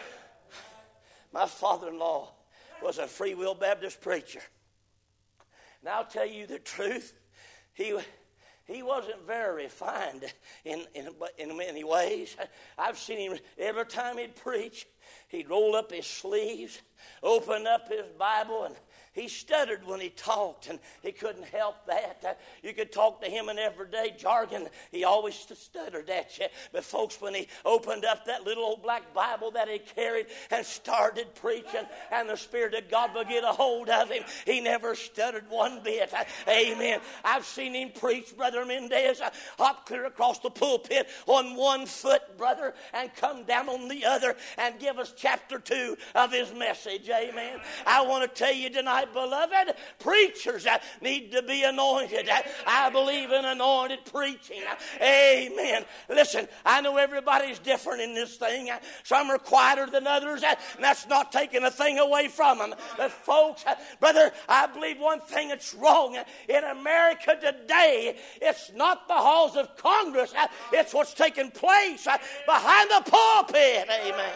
My father-in-law was a Free Will Baptist preacher. And I'll tell you the truth, he He wasn't very refined in, in, in many ways. I've seen him every time he'd preach, he'd roll up his sleeves, open up his Bible, and he stuttered when he talked, and he couldn't help that. Uh, you could talk to him in everyday jargon. He always stuttered at you. But folks, when he opened up that little old black Bible that he carried and started preaching, and the Spirit of God would get a hold of him, he never stuttered one bit. Uh, amen. I've seen him preach, Brother Mendez, uh, hop clear across the pulpit on one foot, brother, and come down on the other and give us chapter two of his message. Amen. I want to tell you tonight, tonight, beloved. Preachers uh, need to be anointed. Uh, I believe in anointed preaching. Uh, amen. Listen, I know everybody's different in this thing. Uh, some are quieter than others, uh, and that's not taking a thing away from them. But folks, uh, brother, I believe one thing that's wrong uh, in America today, it's not the halls of Congress. Uh, it's what's taking place uh, behind the pulpit. Amen.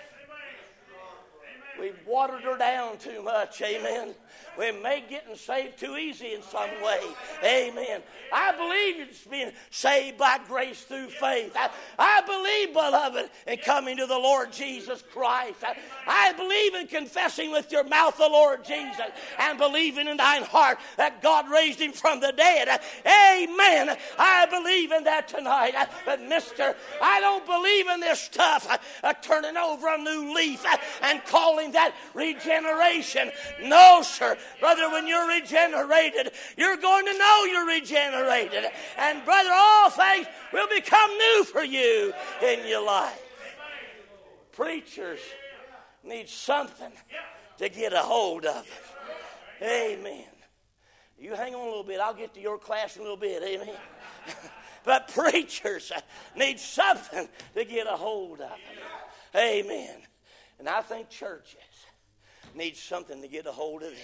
We've watered her down too much. Amen. We may getting saved too easy in some way. Amen. I believe it's being saved by grace through faith. I, I believe, beloved, in coming to the Lord Jesus Christ. I, I believe in confessing with your mouth the Lord Jesus and believing in thine heart that God raised him from the dead. Amen. I believe in that tonight. But mister, I don't believe in this stuff. Uh, turning over a new leaf uh, and calling that regeneration. No, sir. Brother, when you're regenerated, you're going to know you're regenerated. And brother, all things will become new for you in your life. Preachers need something to get a hold of it. Amen. You hang on a little bit. I'll get to your class in a little bit. Amen. But preachers need something to get a hold of it. Amen. And I think churches need something to get a hold of them.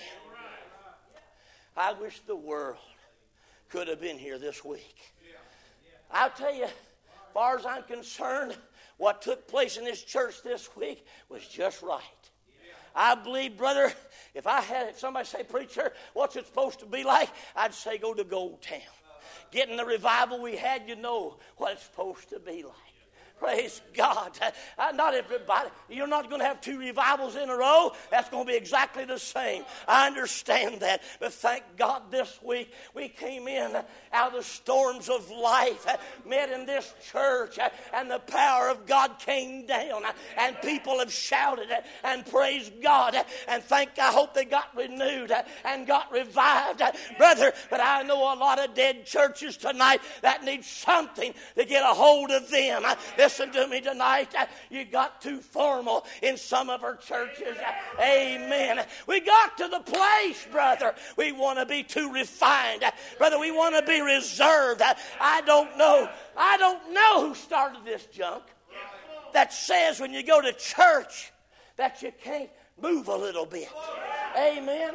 I wish the world could have been here this week. I'll tell you, as far as I'm concerned, what took place in this church this week was just right. I believe, brother, if I had if somebody say, preacher, what's it supposed to be like? I'd say go to Gold Town. Getting the revival we had, you know what it's supposed to be like. Praise God. Uh, not everybody. You're not going to have two revivals in a row. That's going to be exactly the same. I understand that. But thank God this week we came in out of the storms of life, uh, met in this church, uh, and the power of God came down. Uh, and people have shouted uh, and praised God. Uh, and thank I hope they got renewed uh, and got revived. Uh, brother, but I know a lot of dead churches tonight that need something to get a hold of them. Uh, Listen to me tonight. Uh, you got too formal in some of our churches. Uh, amen. We got to the place, brother, we want to be too refined. Uh, brother, we want to be reserved. Uh, I don't know. I don't know who started this junk that says when you go to church that you can't move a little bit. Amen.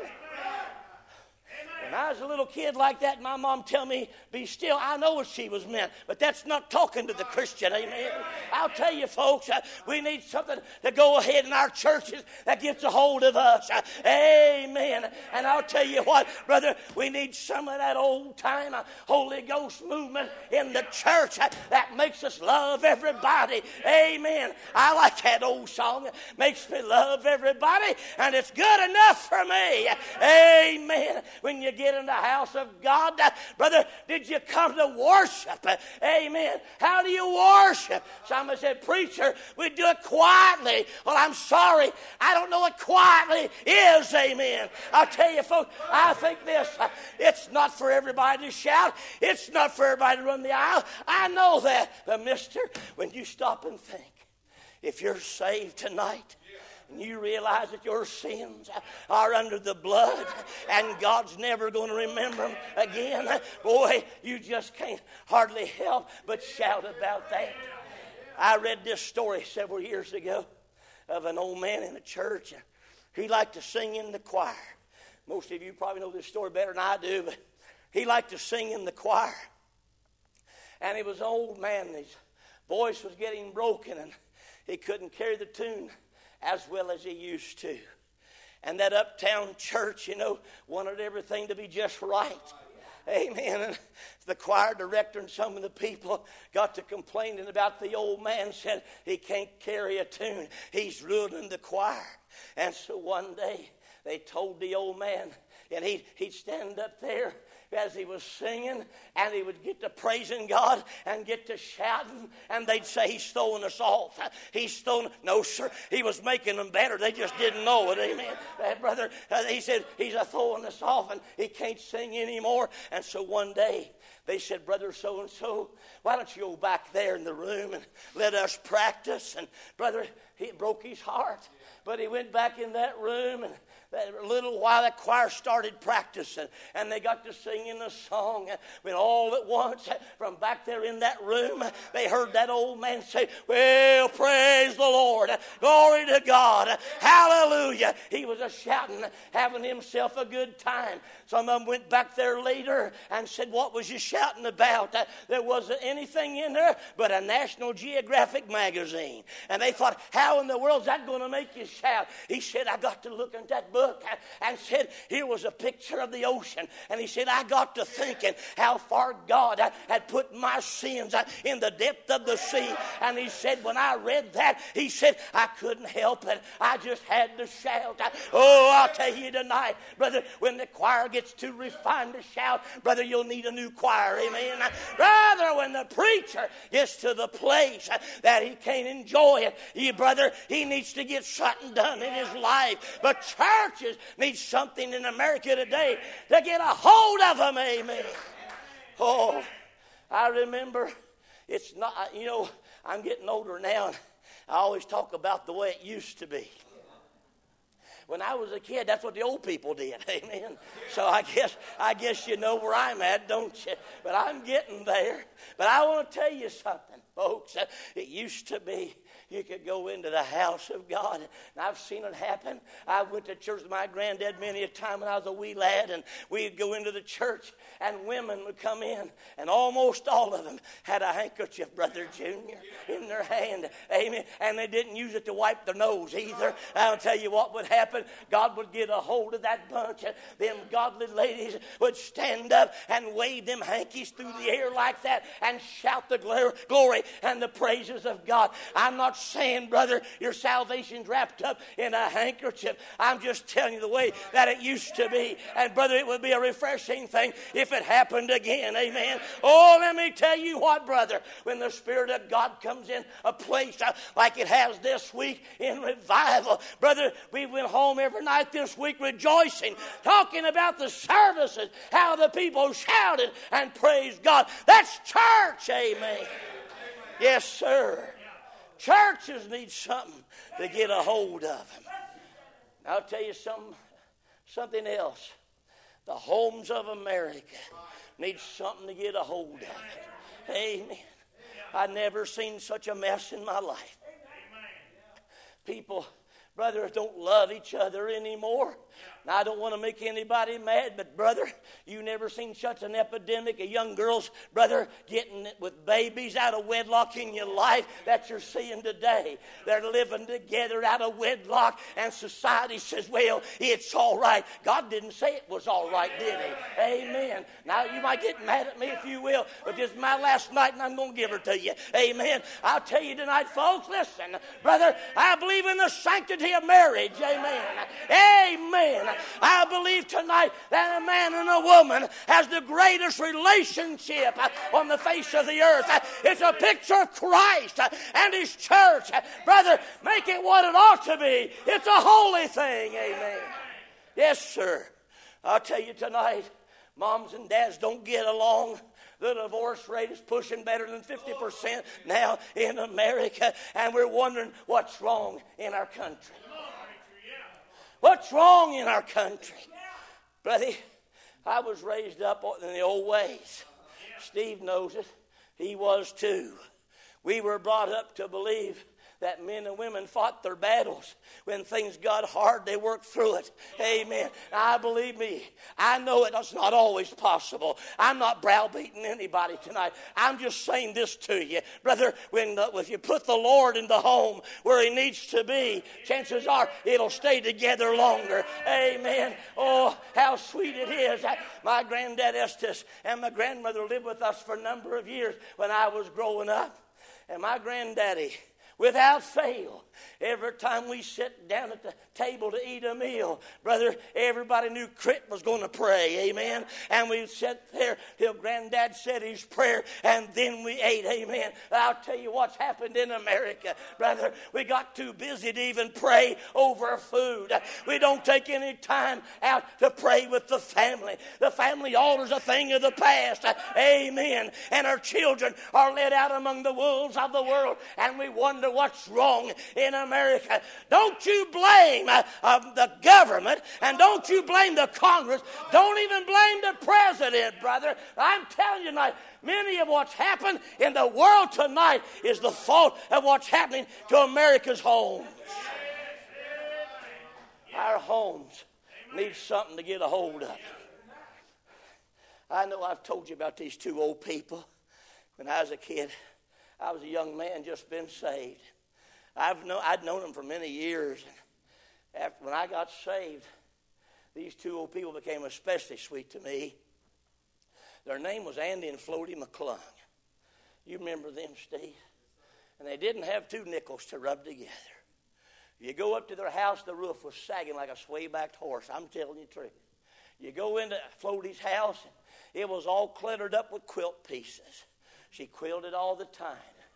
When I was a little kid like that, my mom tell me, be still. I know what she was meant, but that's not talking to the Christian. Amen. I'll tell you, folks, uh, we need something to go ahead in our churches that gets a hold of us. Uh, amen. And I'll tell you what, brother, we need some of that old time uh, Holy Ghost movement in the church uh, that makes us love everybody. Amen. I like that old song. It makes me love everybody, and it's good enough for me. Amen. When you get in the house of God, uh, brother, did you come to worship? Uh, amen. How do you worship? Somebody said, preacher, we do it quietly. Well, I'm sorry. I don't know what quietly is. Amen. I'll tell you, folks, I think this. Uh, it's not for everybody to shout. It's not for everybody to run the aisle. I know that. But, mister, when you stop and think, if you're saved tonight, and you realize that your sins are under the blood and God's never going to remember them again, boy, you just can't hardly help but shout about that. I read this story several years ago of an old man in a church. He liked to sing in the choir. Most of you probably know this story better than I do, but he liked to sing in the choir. And he was an old man, and his voice was getting broken, and he couldn't carry the tune as well as he used to. And that uptown church, you know, wanted everything to be just right. Amen. And the choir director and some of the people got to complaining about the old man, said he can't carry a tune. He's ruining the choir. And so one day they told the old man, and he'd, he'd stand up there as he was singing, and he would get to praising God and get to shouting, and they'd say, he's throwing us off. He's throwing, no, sir, he was making them better. They just didn't know it, amen. That brother, uh, he said, he's a throwing us off, and he can't sing anymore. And so one day, they said, Brother so-and-so, why don't you go back there in the room and let us practice? And brother, he broke his heart. But he went back in that room, and that a little while that choir started practicing, and they got to singing the song. When all at once, from back there in that room, they heard that old man say, well, praise the Lord, glory to God, hallelujah. He was a shouting, having himself a good time. Some of them went back there later and said, what was you shouting about? There wasn't anything in there but a National Geographic magazine. And they thought, how in the world is that going to make you shout? He said, I got to look at that book and said, here was a picture of the ocean. And he said, I got to thinking how far God had put my sins in the depth of the sea. And he said, when I read that, he said, I couldn't help it. I just had to shout. Oh, I'll tell you tonight, brother, when the choir gets too refined to shout, brother, you'll need a new choir. Amen. Brother, when the preacher gets to the place that he can't enjoy it, he, brother, he needs to get something done in his life. But churches need something in America today to get a hold of them. Amen. Oh, I remember, it's not, you know, I'm getting older now, and I always talk about the way it used to be. When I was a kid, that's what the old people did. Amen. So I guess I guess you know where I'm at, don't you? But I'm getting there. But I want to tell you something, folks. It used to be you could go into the house of God. And I've seen it happen. I went to church with my granddad many a time when I was a wee lad, and we'd go into the church, and women would come in, and almost all of them had a handkerchief, Brother Junior, in their hand. Amen. And they didn't use it to wipe their nose either. I'll tell you what would happen. God would get a hold of that bunch, and them godly ladies would stand up and wave them hankies through the air like that and shout the glory and the praises of God. I'm not saying, brother, your salvation's wrapped up in a handkerchief. I'm just telling you the way that it used to be. And brother, it would be a refreshing thing if it happened again. Amen. Oh, let me tell you what, brother, when the Spirit of God comes in a place uh, like it has this week in revival, brother, we went home every night this week rejoicing, talking about the services, how the people shouted and praised God. That's church. Amen. Yes, sir. Churches need something to get a hold of them. I'll tell you some, something else. The homes of America need something to get a hold of. Amen. I've never seen such a mess in my life. People, brother, don't love each other anymore. Now, I don't want to make anybody mad, but brother, you never seen such an epidemic of young girls, brother, getting it with babies out of wedlock in your life that you're seeing today. They're living together out of wedlock, and society says, well, it's all right. God didn't say it was all right, did he? Amen. Now, you might get mad at me if you will, but this is my last night, and I'm going to give her to you. Amen. I'll tell you tonight, folks, listen, brother, I believe in the sanctity of marriage. Amen. Amen. I believe tonight that a man and a woman has the greatest relationship on the face of the earth. It's a picture of Christ and his church. Brother, make it what it ought to be. It's a holy thing. Amen. Yes, sir. I'll tell you tonight, moms and dads don't get along. The divorce rate is pushing better than fifty percent now in America, and we're wondering what's wrong in our country. What's wrong in our country? Brother, I was raised up in the old ways. Steve knows it. He was too. We were brought up to believe that men and women fought their battles. When things got hard, they worked through it. Amen. I believe me, I know it's not always possible. I'm not browbeating anybody tonight. I'm just saying this to you. Brother, when the, if you put the Lord in the home where he needs to be, chances are it'll stay together longer. Amen. Oh, how sweet it is. My granddad Estes and my grandmother lived with us for a number of years when I was growing up. And my granddaddy without fail. Every time we sit down at the table to eat a meal, brother, everybody knew Crit was going to pray, amen. And we sat there till Granddad said his prayer, and then we ate, amen. I'll tell you what's happened in America, brother. We got too busy to even pray over food. We don't take any time out to pray with the family. The family altar's a thing of the past, amen. And our children are led out among the wolves of the world, and we wonder what's wrong in America. Don't you blame uh, uh, the government, and don't you blame the Congress. Don't even blame the president, brother. I'm telling you tonight, many of what's happened in the world tonight is the fault of what's happening to America's homes. Our homes need something to get a hold of. I know I've told you about these two old people. When I was a kid, I was a young man just been saved. I've known, I'd known them for many years. After, when I got saved, these two old people became especially sweet to me. Their name was Andy and Floaty McClung. You remember them, Steve? And they didn't have two nickels to rub together. You go up to their house, the roof was sagging like a sway-backed horse. I'm telling you the truth. You go into Floaty's house, and it was all cluttered up with quilt pieces. She quilted all the time.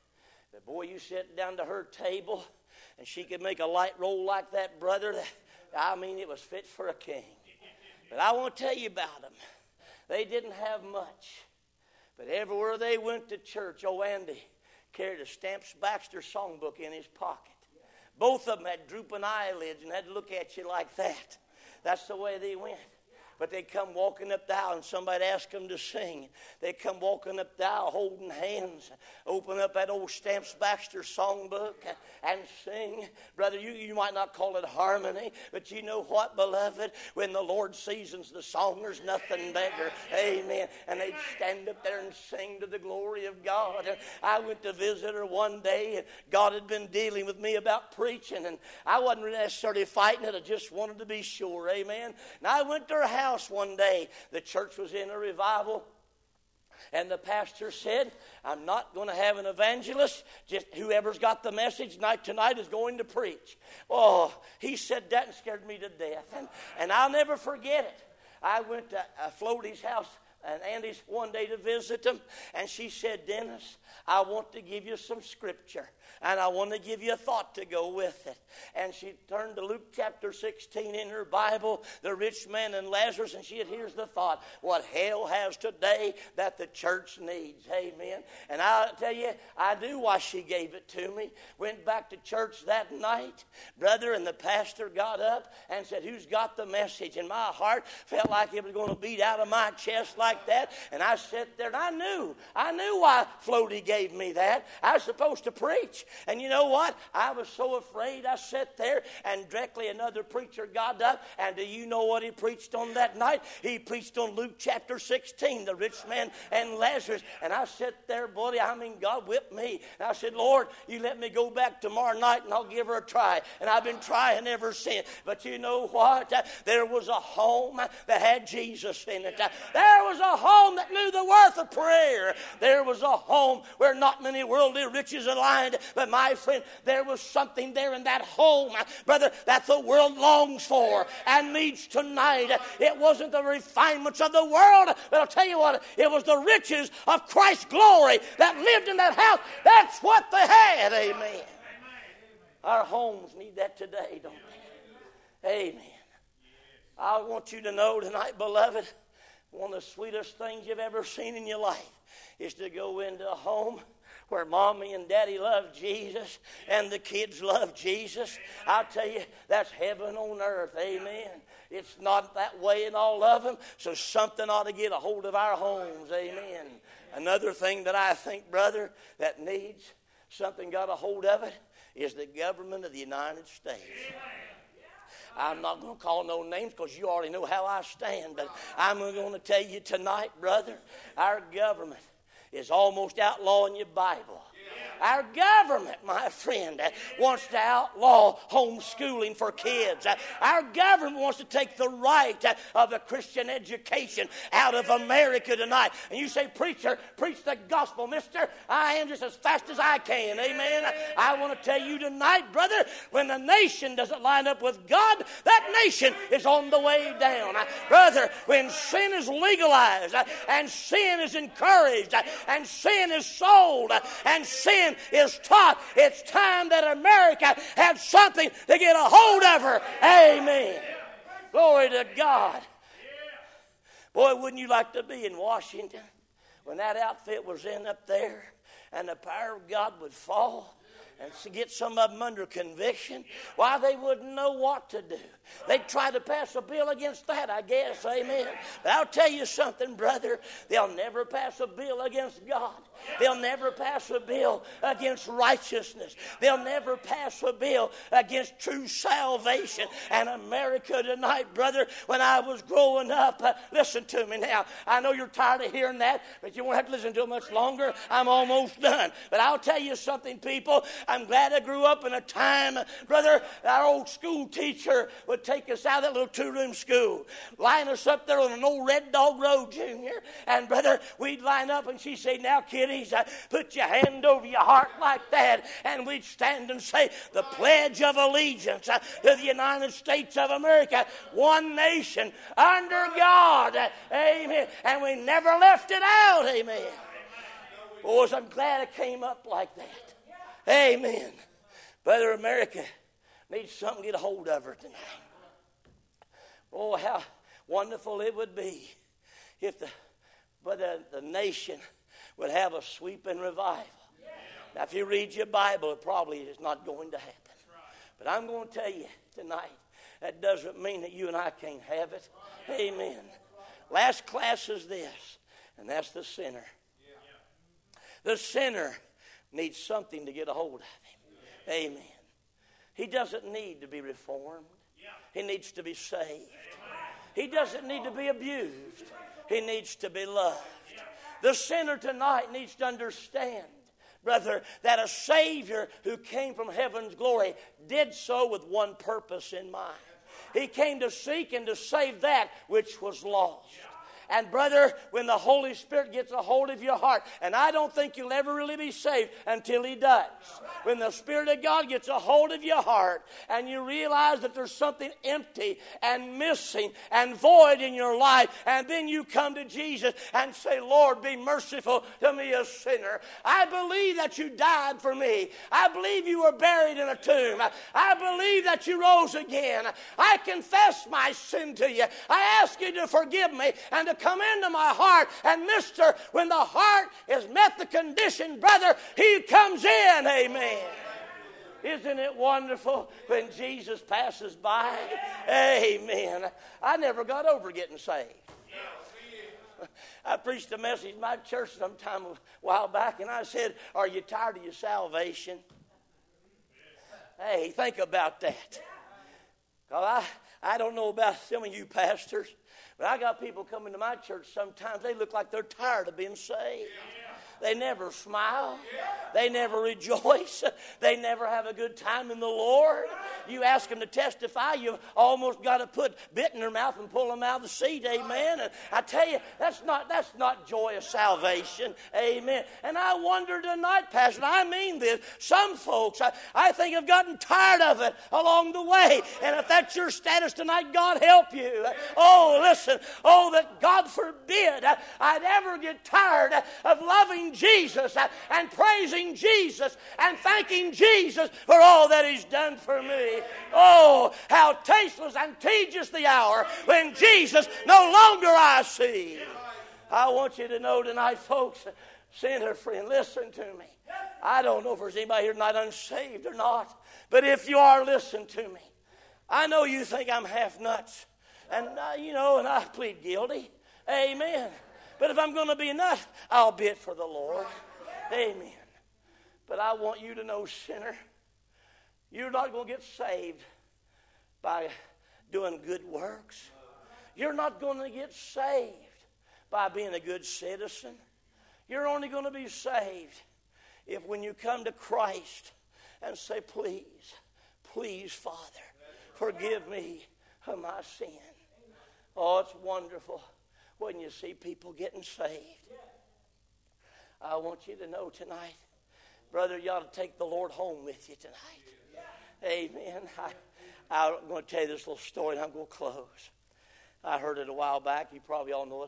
But boy, you sit down to her table, and she could make a light roll like that, brother. I mean, it was fit for a king. But I want to tell you about them. They didn't have much. But everywhere they went to church, old Andy carried a Stamps Baxter songbook in his pocket. Both of them had drooping eyelids and had to look at you like that. That's the way they went. But they'd come walking up the aisle and somebody asked them to sing. They'd come walking up the aisle holding hands, open up that old Stamps Baxter songbook and sing. Brother, you, you might not call it harmony, but you know what, beloved? When the Lord seasons the song, there's nothing better. Amen. And they'd stand up there and sing to the glory of God. And I went to visit her one day, and God had been dealing with me about preaching, and I wasn't necessarily fighting it. I just wanted to be sure. Amen. And I went to her house. House one day. The church was in a revival, and the pastor said, I'm not going to have an evangelist. Just whoever's got the message night tonight is going to preach. Oh, he said that and scared me to death, and, and I'll never forget it. I went to uh, Floaty's house and Andy's one day to visit them, and she said, Dennis, I want to give you some scripture, and I want to give you a thought to go with it. And she turned to Luke chapter sixteen in her Bible, the rich man and Lazarus, and she had, here's the thought, what hell has today that the church needs. Amen. And I'll tell you, I knew why she gave it to me. Went back to church that night, brother, and the pastor got up and said, who's got the message? And my heart felt like it was going to beat out of my chest like that. And I sat there, and I knew, I knew why Floaty gave me that. I was supposed to preach. And you know what? I was so afraid. I sat there, and directly another preacher got up, and do you know what he preached on that night? He preached on Luke chapter sixteen, the rich man and Lazarus. And I sat there, buddy, I mean, God whipped me. And I said, Lord, you let me go back tomorrow night, and I'll give her a try. And I've been trying ever since. But you know what? There was a home that had Jesus in it. There was a home that knew the worth of prayer. There was a home where not many worldly riches aligned. But my friend, there was something there in that home, brother, that the world longs for and needs tonight. It wasn't the refinements of the world, but I'll tell you what, it was the riches of Christ's glory that lived in that house. That's what they had. Amen. Our homes need that today, don't they? Amen. I want you to know tonight, beloved, one of the sweetest things you've ever seen in your life is to go into a home where mommy and daddy love Jesus and the kids love Jesus. I'll tell you, that's heaven on earth. Amen. It's not that way in all of them, so something ought to get a hold of our homes. Amen. Another thing that I think, brother, that needs something got a hold of it is the government of the United States. I'm not going to call no names because you already know how I stand, but I'm going to tell you tonight, brother, our government is almost outlawing your Bible. Our government, my friend, wants to outlaw homeschooling for kids. Our government wants to take the right of a Christian education out of America tonight. And you say, preacher, preach the gospel, mister. I am just as fast as I can. Amen. I want to tell you tonight, brother, when the nation doesn't line up with God, that nation is on the way down. Brother, when sin is legalized and sin is encouraged and sin is sold and sin is taught, it's time that America had something to get a hold of her. Amen. Glory to God. Boy, wouldn't you like to be in Washington when that outfit was in up there and the power of God would fall and get some of them under conviction? Why, they wouldn't know what to do. They'd try to pass a bill against that, I guess. Amen. But I'll tell you something, brother. They'll never pass a bill against God. They'll never pass a bill against righteousness. They'll never pass a bill against true salvation. And America tonight, brother, when I was growing up, uh, listen to me now. I know you're tired of hearing that, but you won't have to listen to it much longer. I'm almost done. But I'll tell you something, people. I'm glad I grew up in a time, brother, our old school teacher would take us out of that little two-room school, line us up there on an old Red Dog Road, Junior. And, brother, we'd line up and she'd say, now, kiddies, uh, put your hand over your heart like that. And we'd stand and say, the Pledge of Allegiance uh, to the United States of America, one nation under God. Uh, amen. And we never left it out. Amen. Boys, I'm glad I came up like that. Amen. Brother, America needs something to get a hold of her tonight. Oh, how wonderful it would be if the, but the, the nation would have a sweeping revival. Now, if you read your Bible, it probably is not going to happen. But I'm going to tell you tonight, that doesn't mean that you and I can't have it. Amen. Last class is this, and that's the sinner. The sinner needs something to get a hold of him. Amen. He doesn't need to be reformed. He needs to be saved. He doesn't need to be abused. He needs to be loved. The sinner tonight needs to understand, brother, that a Savior who came from heaven's glory did so with one purpose in mind. He came to seek and to save that which was lost. And, brother, when the Holy Spirit gets a hold of your heart, and I don't think you'll ever really be saved until He does. When the Spirit of God gets a hold of your heart and you realize that there's something empty and missing and void in your life, and then you come to Jesus and say, Lord, be merciful to me, a sinner. I believe that you died for me. I believe you were buried in a tomb. I believe that you rose again. I confess my sin to you. I ask you to forgive me and to come into my heart. And mister, when the heart has met the condition, brother, He comes in. Amen. Isn't it wonderful when Jesus passes by? Amen. I never got over getting saved. I preached a message in my church sometime a while back, and I said, are you tired of your salvation? Hey, think about that. I, I don't know about some of you pastors, but I got people coming to my church sometimes, they look like they're tired of being saved. They never smile. They never rejoice. They never have a good time in the Lord. You ask them to testify, you've almost got to put bit in their mouth and pull them out of the seat. Amen. And I tell you, that's not that's not joy of salvation. Amen. And I wonder tonight, Pastor, I mean this, some folks, I, I think have gotten tired of it along the way. And if that's your status tonight, God help you. Oh, listen. Oh, that God forbid I'd ever get tired of loving Jesus and praising Jesus and thanking Jesus for all that He's done for me. Oh, how tasteless and tedious the hour when Jesus no longer I see. I want you to know tonight, folks, sinner friend, listen to me. I don't know if there's anybody here tonight unsaved or not, but if you are, listen to me. I know you think I'm half nuts, and uh, you know, and I plead guilty. Amen. But if I'm going to be a nut, I'll be it for the Lord. Amen. But I want you to know, sinner, you're not going to get saved by doing good works. You're not going to get saved by being a good citizen. You're only going to be saved if when you come to Christ and say, please, please, Father, forgive me of my sin. Oh, it's wonderful when you see people getting saved. I want you to know tonight, brother, you ought to take the Lord home with you tonight. Amen. I, I'm going to tell you this little story, and I'm going to close. I heard it a while back. You probably all know it.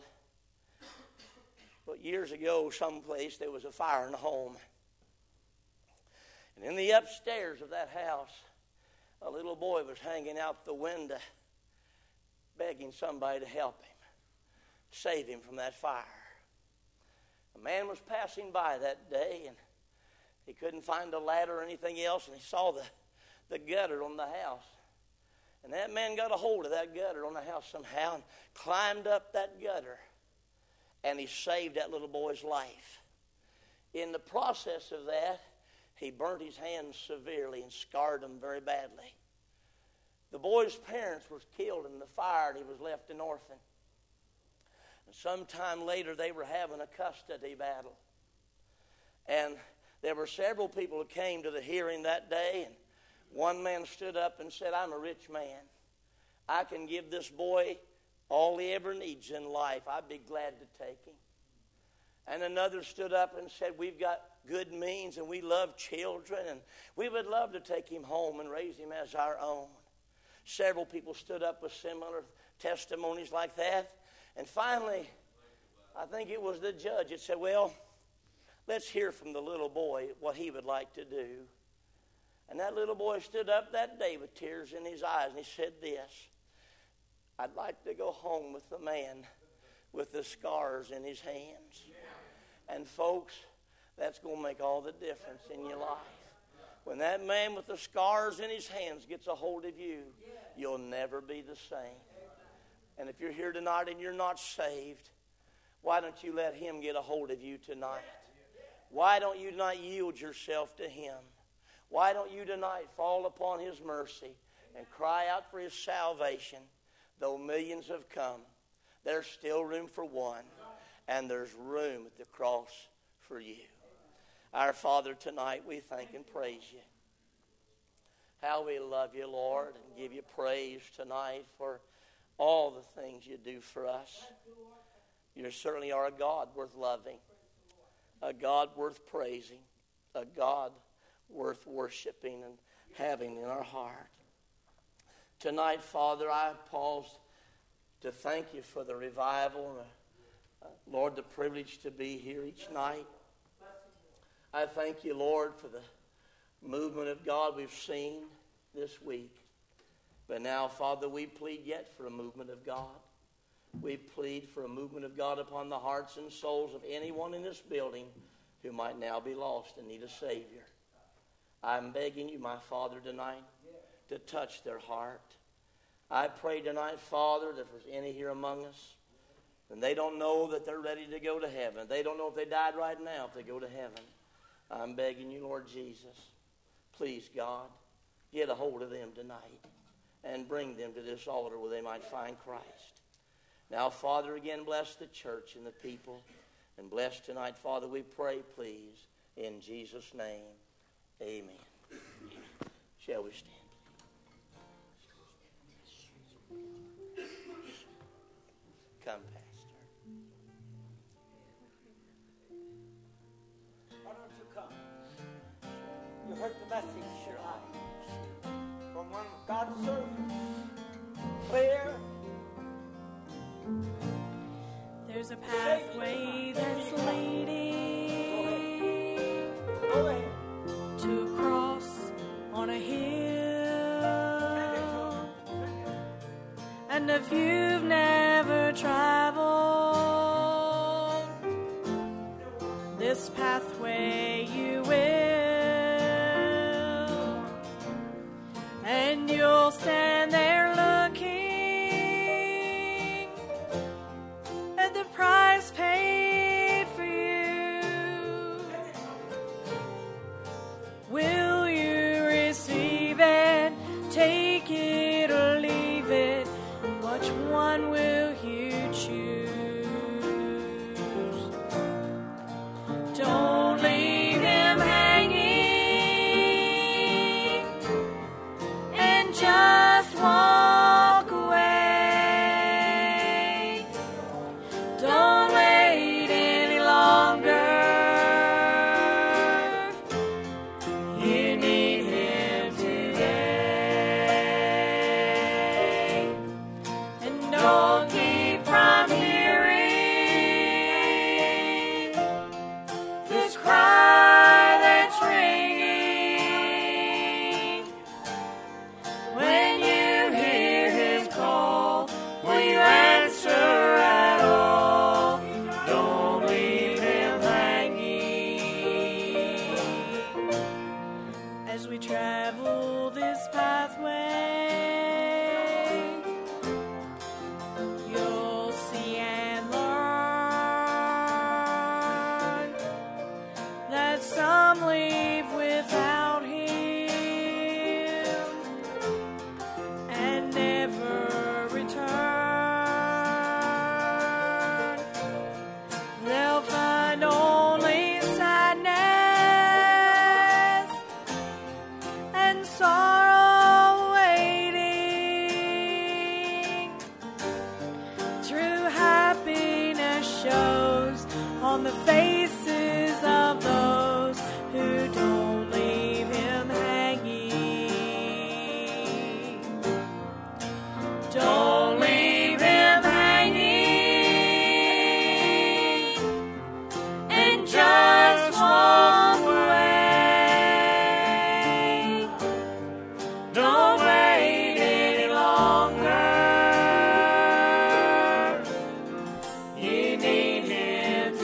But years ago, someplace, there was a fire in the home. And in the upstairs of that house, a little boy was hanging out the window, begging somebody to help him, save him from that fire. A man was passing by that day, and he couldn't find a ladder or anything else, and he saw the, the gutter on the house. And that man got a hold of that gutter on the house somehow and climbed up that gutter, and he saved that little boy's life. In the process of that, he burnt his hands severely and scarred them very badly. The boy's parents were killed in the fire, and he was left an orphan. And sometime later, they were having a custody battle. And there were several people who came to the hearing that day, and one man stood up and said, I'm a rich man. I can give this boy all he ever needs in life. I'd be glad to take him. And another stood up and said, we've got good means, and we love children, and we would love to take him home and raise him as our own. Several people stood up with similar testimonies like that. And finally, I think it was the judge that said, well, let's hear from the little boy what he would like to do. And that little boy stood up that day with tears in his eyes, and he said this, I'd like to go home with the man with the scars in his hands. And folks, that's going to make all the difference in your life. When that man with the scars in his hands gets a hold of you, you'll never be the same. And if you're here tonight and you're not saved, why don't you let him get a hold of you tonight? Why don't you not yield yourself to him? Why don't you tonight fall upon his mercy and cry out for his salvation? Though millions have come, there's still room for one, and there's room at the cross for you. Our Father, tonight we thank and praise you. How we love you, Lord, and give you praise tonight for all the things you do for us. You certainly are a God worth loving, a God worth praising, a God worth worshiping and having in our heart. Tonight, Father, I pause to thank you for the revival, uh, Lord, the privilege to be here each night. I thank you, Lord, for the movement of God we've seen this week. But now, Father, we plead yet for a movement of God. We plead for a movement of God upon the hearts and souls of anyone in this building who might now be lost and need a Savior. I'm begging you, my Father, tonight to touch their heart. I pray tonight, Father, that if there's any here among us, and they don't know that they're ready to go to heaven. They don't know if they died right now, if they go to heaven. I'm begging you, Lord Jesus, please, God, get a hold of them tonight and bring them to this altar where they might find Christ. Now, Father, again, bless the church and the people. And bless tonight, Father, we pray, please, in Jesus' name. Amen. Shall we stand? Come, Pastor. Why don't you come? You heard the message tonight from one of God's servants. Clear. There's a pathway that's leading Go ahead. to a cross on a hill. And if you've never traveled this pathway, you will. And you'll stand there looking at the price paid for you. Will you receive it, take it or leave it? Which one will you choose? as we travel this pathway, you'll see and learn that some leave without Him and never return. They'll find only sadness and sorrow waiting. True happiness shows on the faces of those who don't leave Him hanging. Don't leave Him hanging and just walk away. Don't wait any longer. You need Him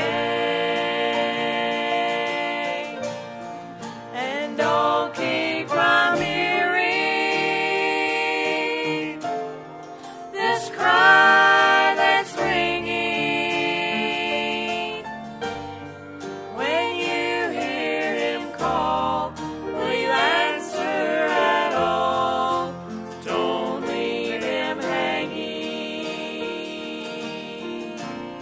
today. And don't keep from hearing this cry that's ringing. When you hear Him call, will you answer at all? Don't leave Him hanging.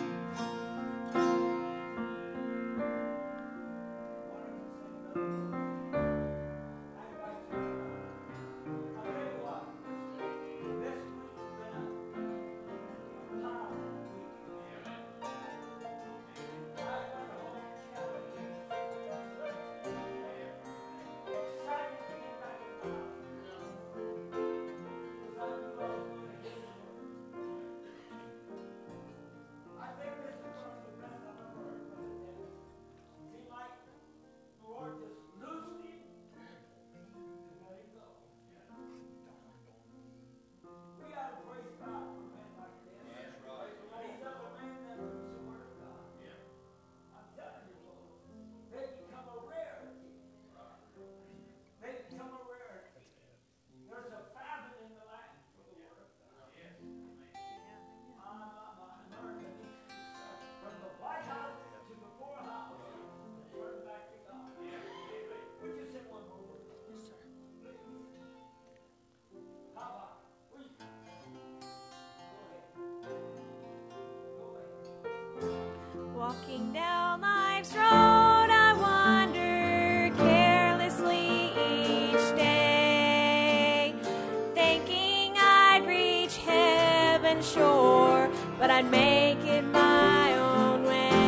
Walking down life's road, I wander carelessly each day, thinking I'd reach heaven's shore, but I'd make it my own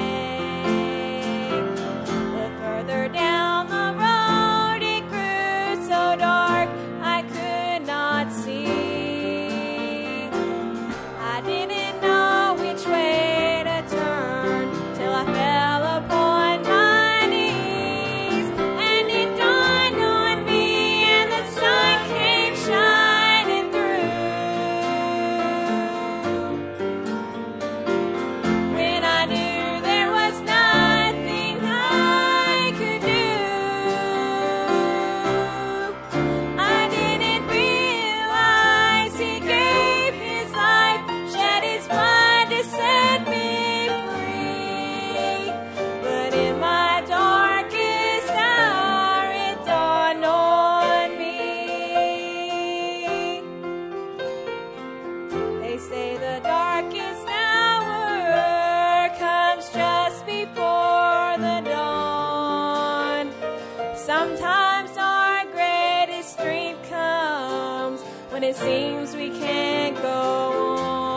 way. But further down the road, it grew so dark I could not see. I didn't know which way to turn till I fell upon my knees, and it dawned on me, and the sun came shining through. When I knew there was nothing I could do, I didn't realize He gave His life, shed His blood to set me free. But in my darkest hour, it dawned on me. They say the darkest hour comes just before the dawn. Sometimes our greatest strength comes when it seems we can't go on.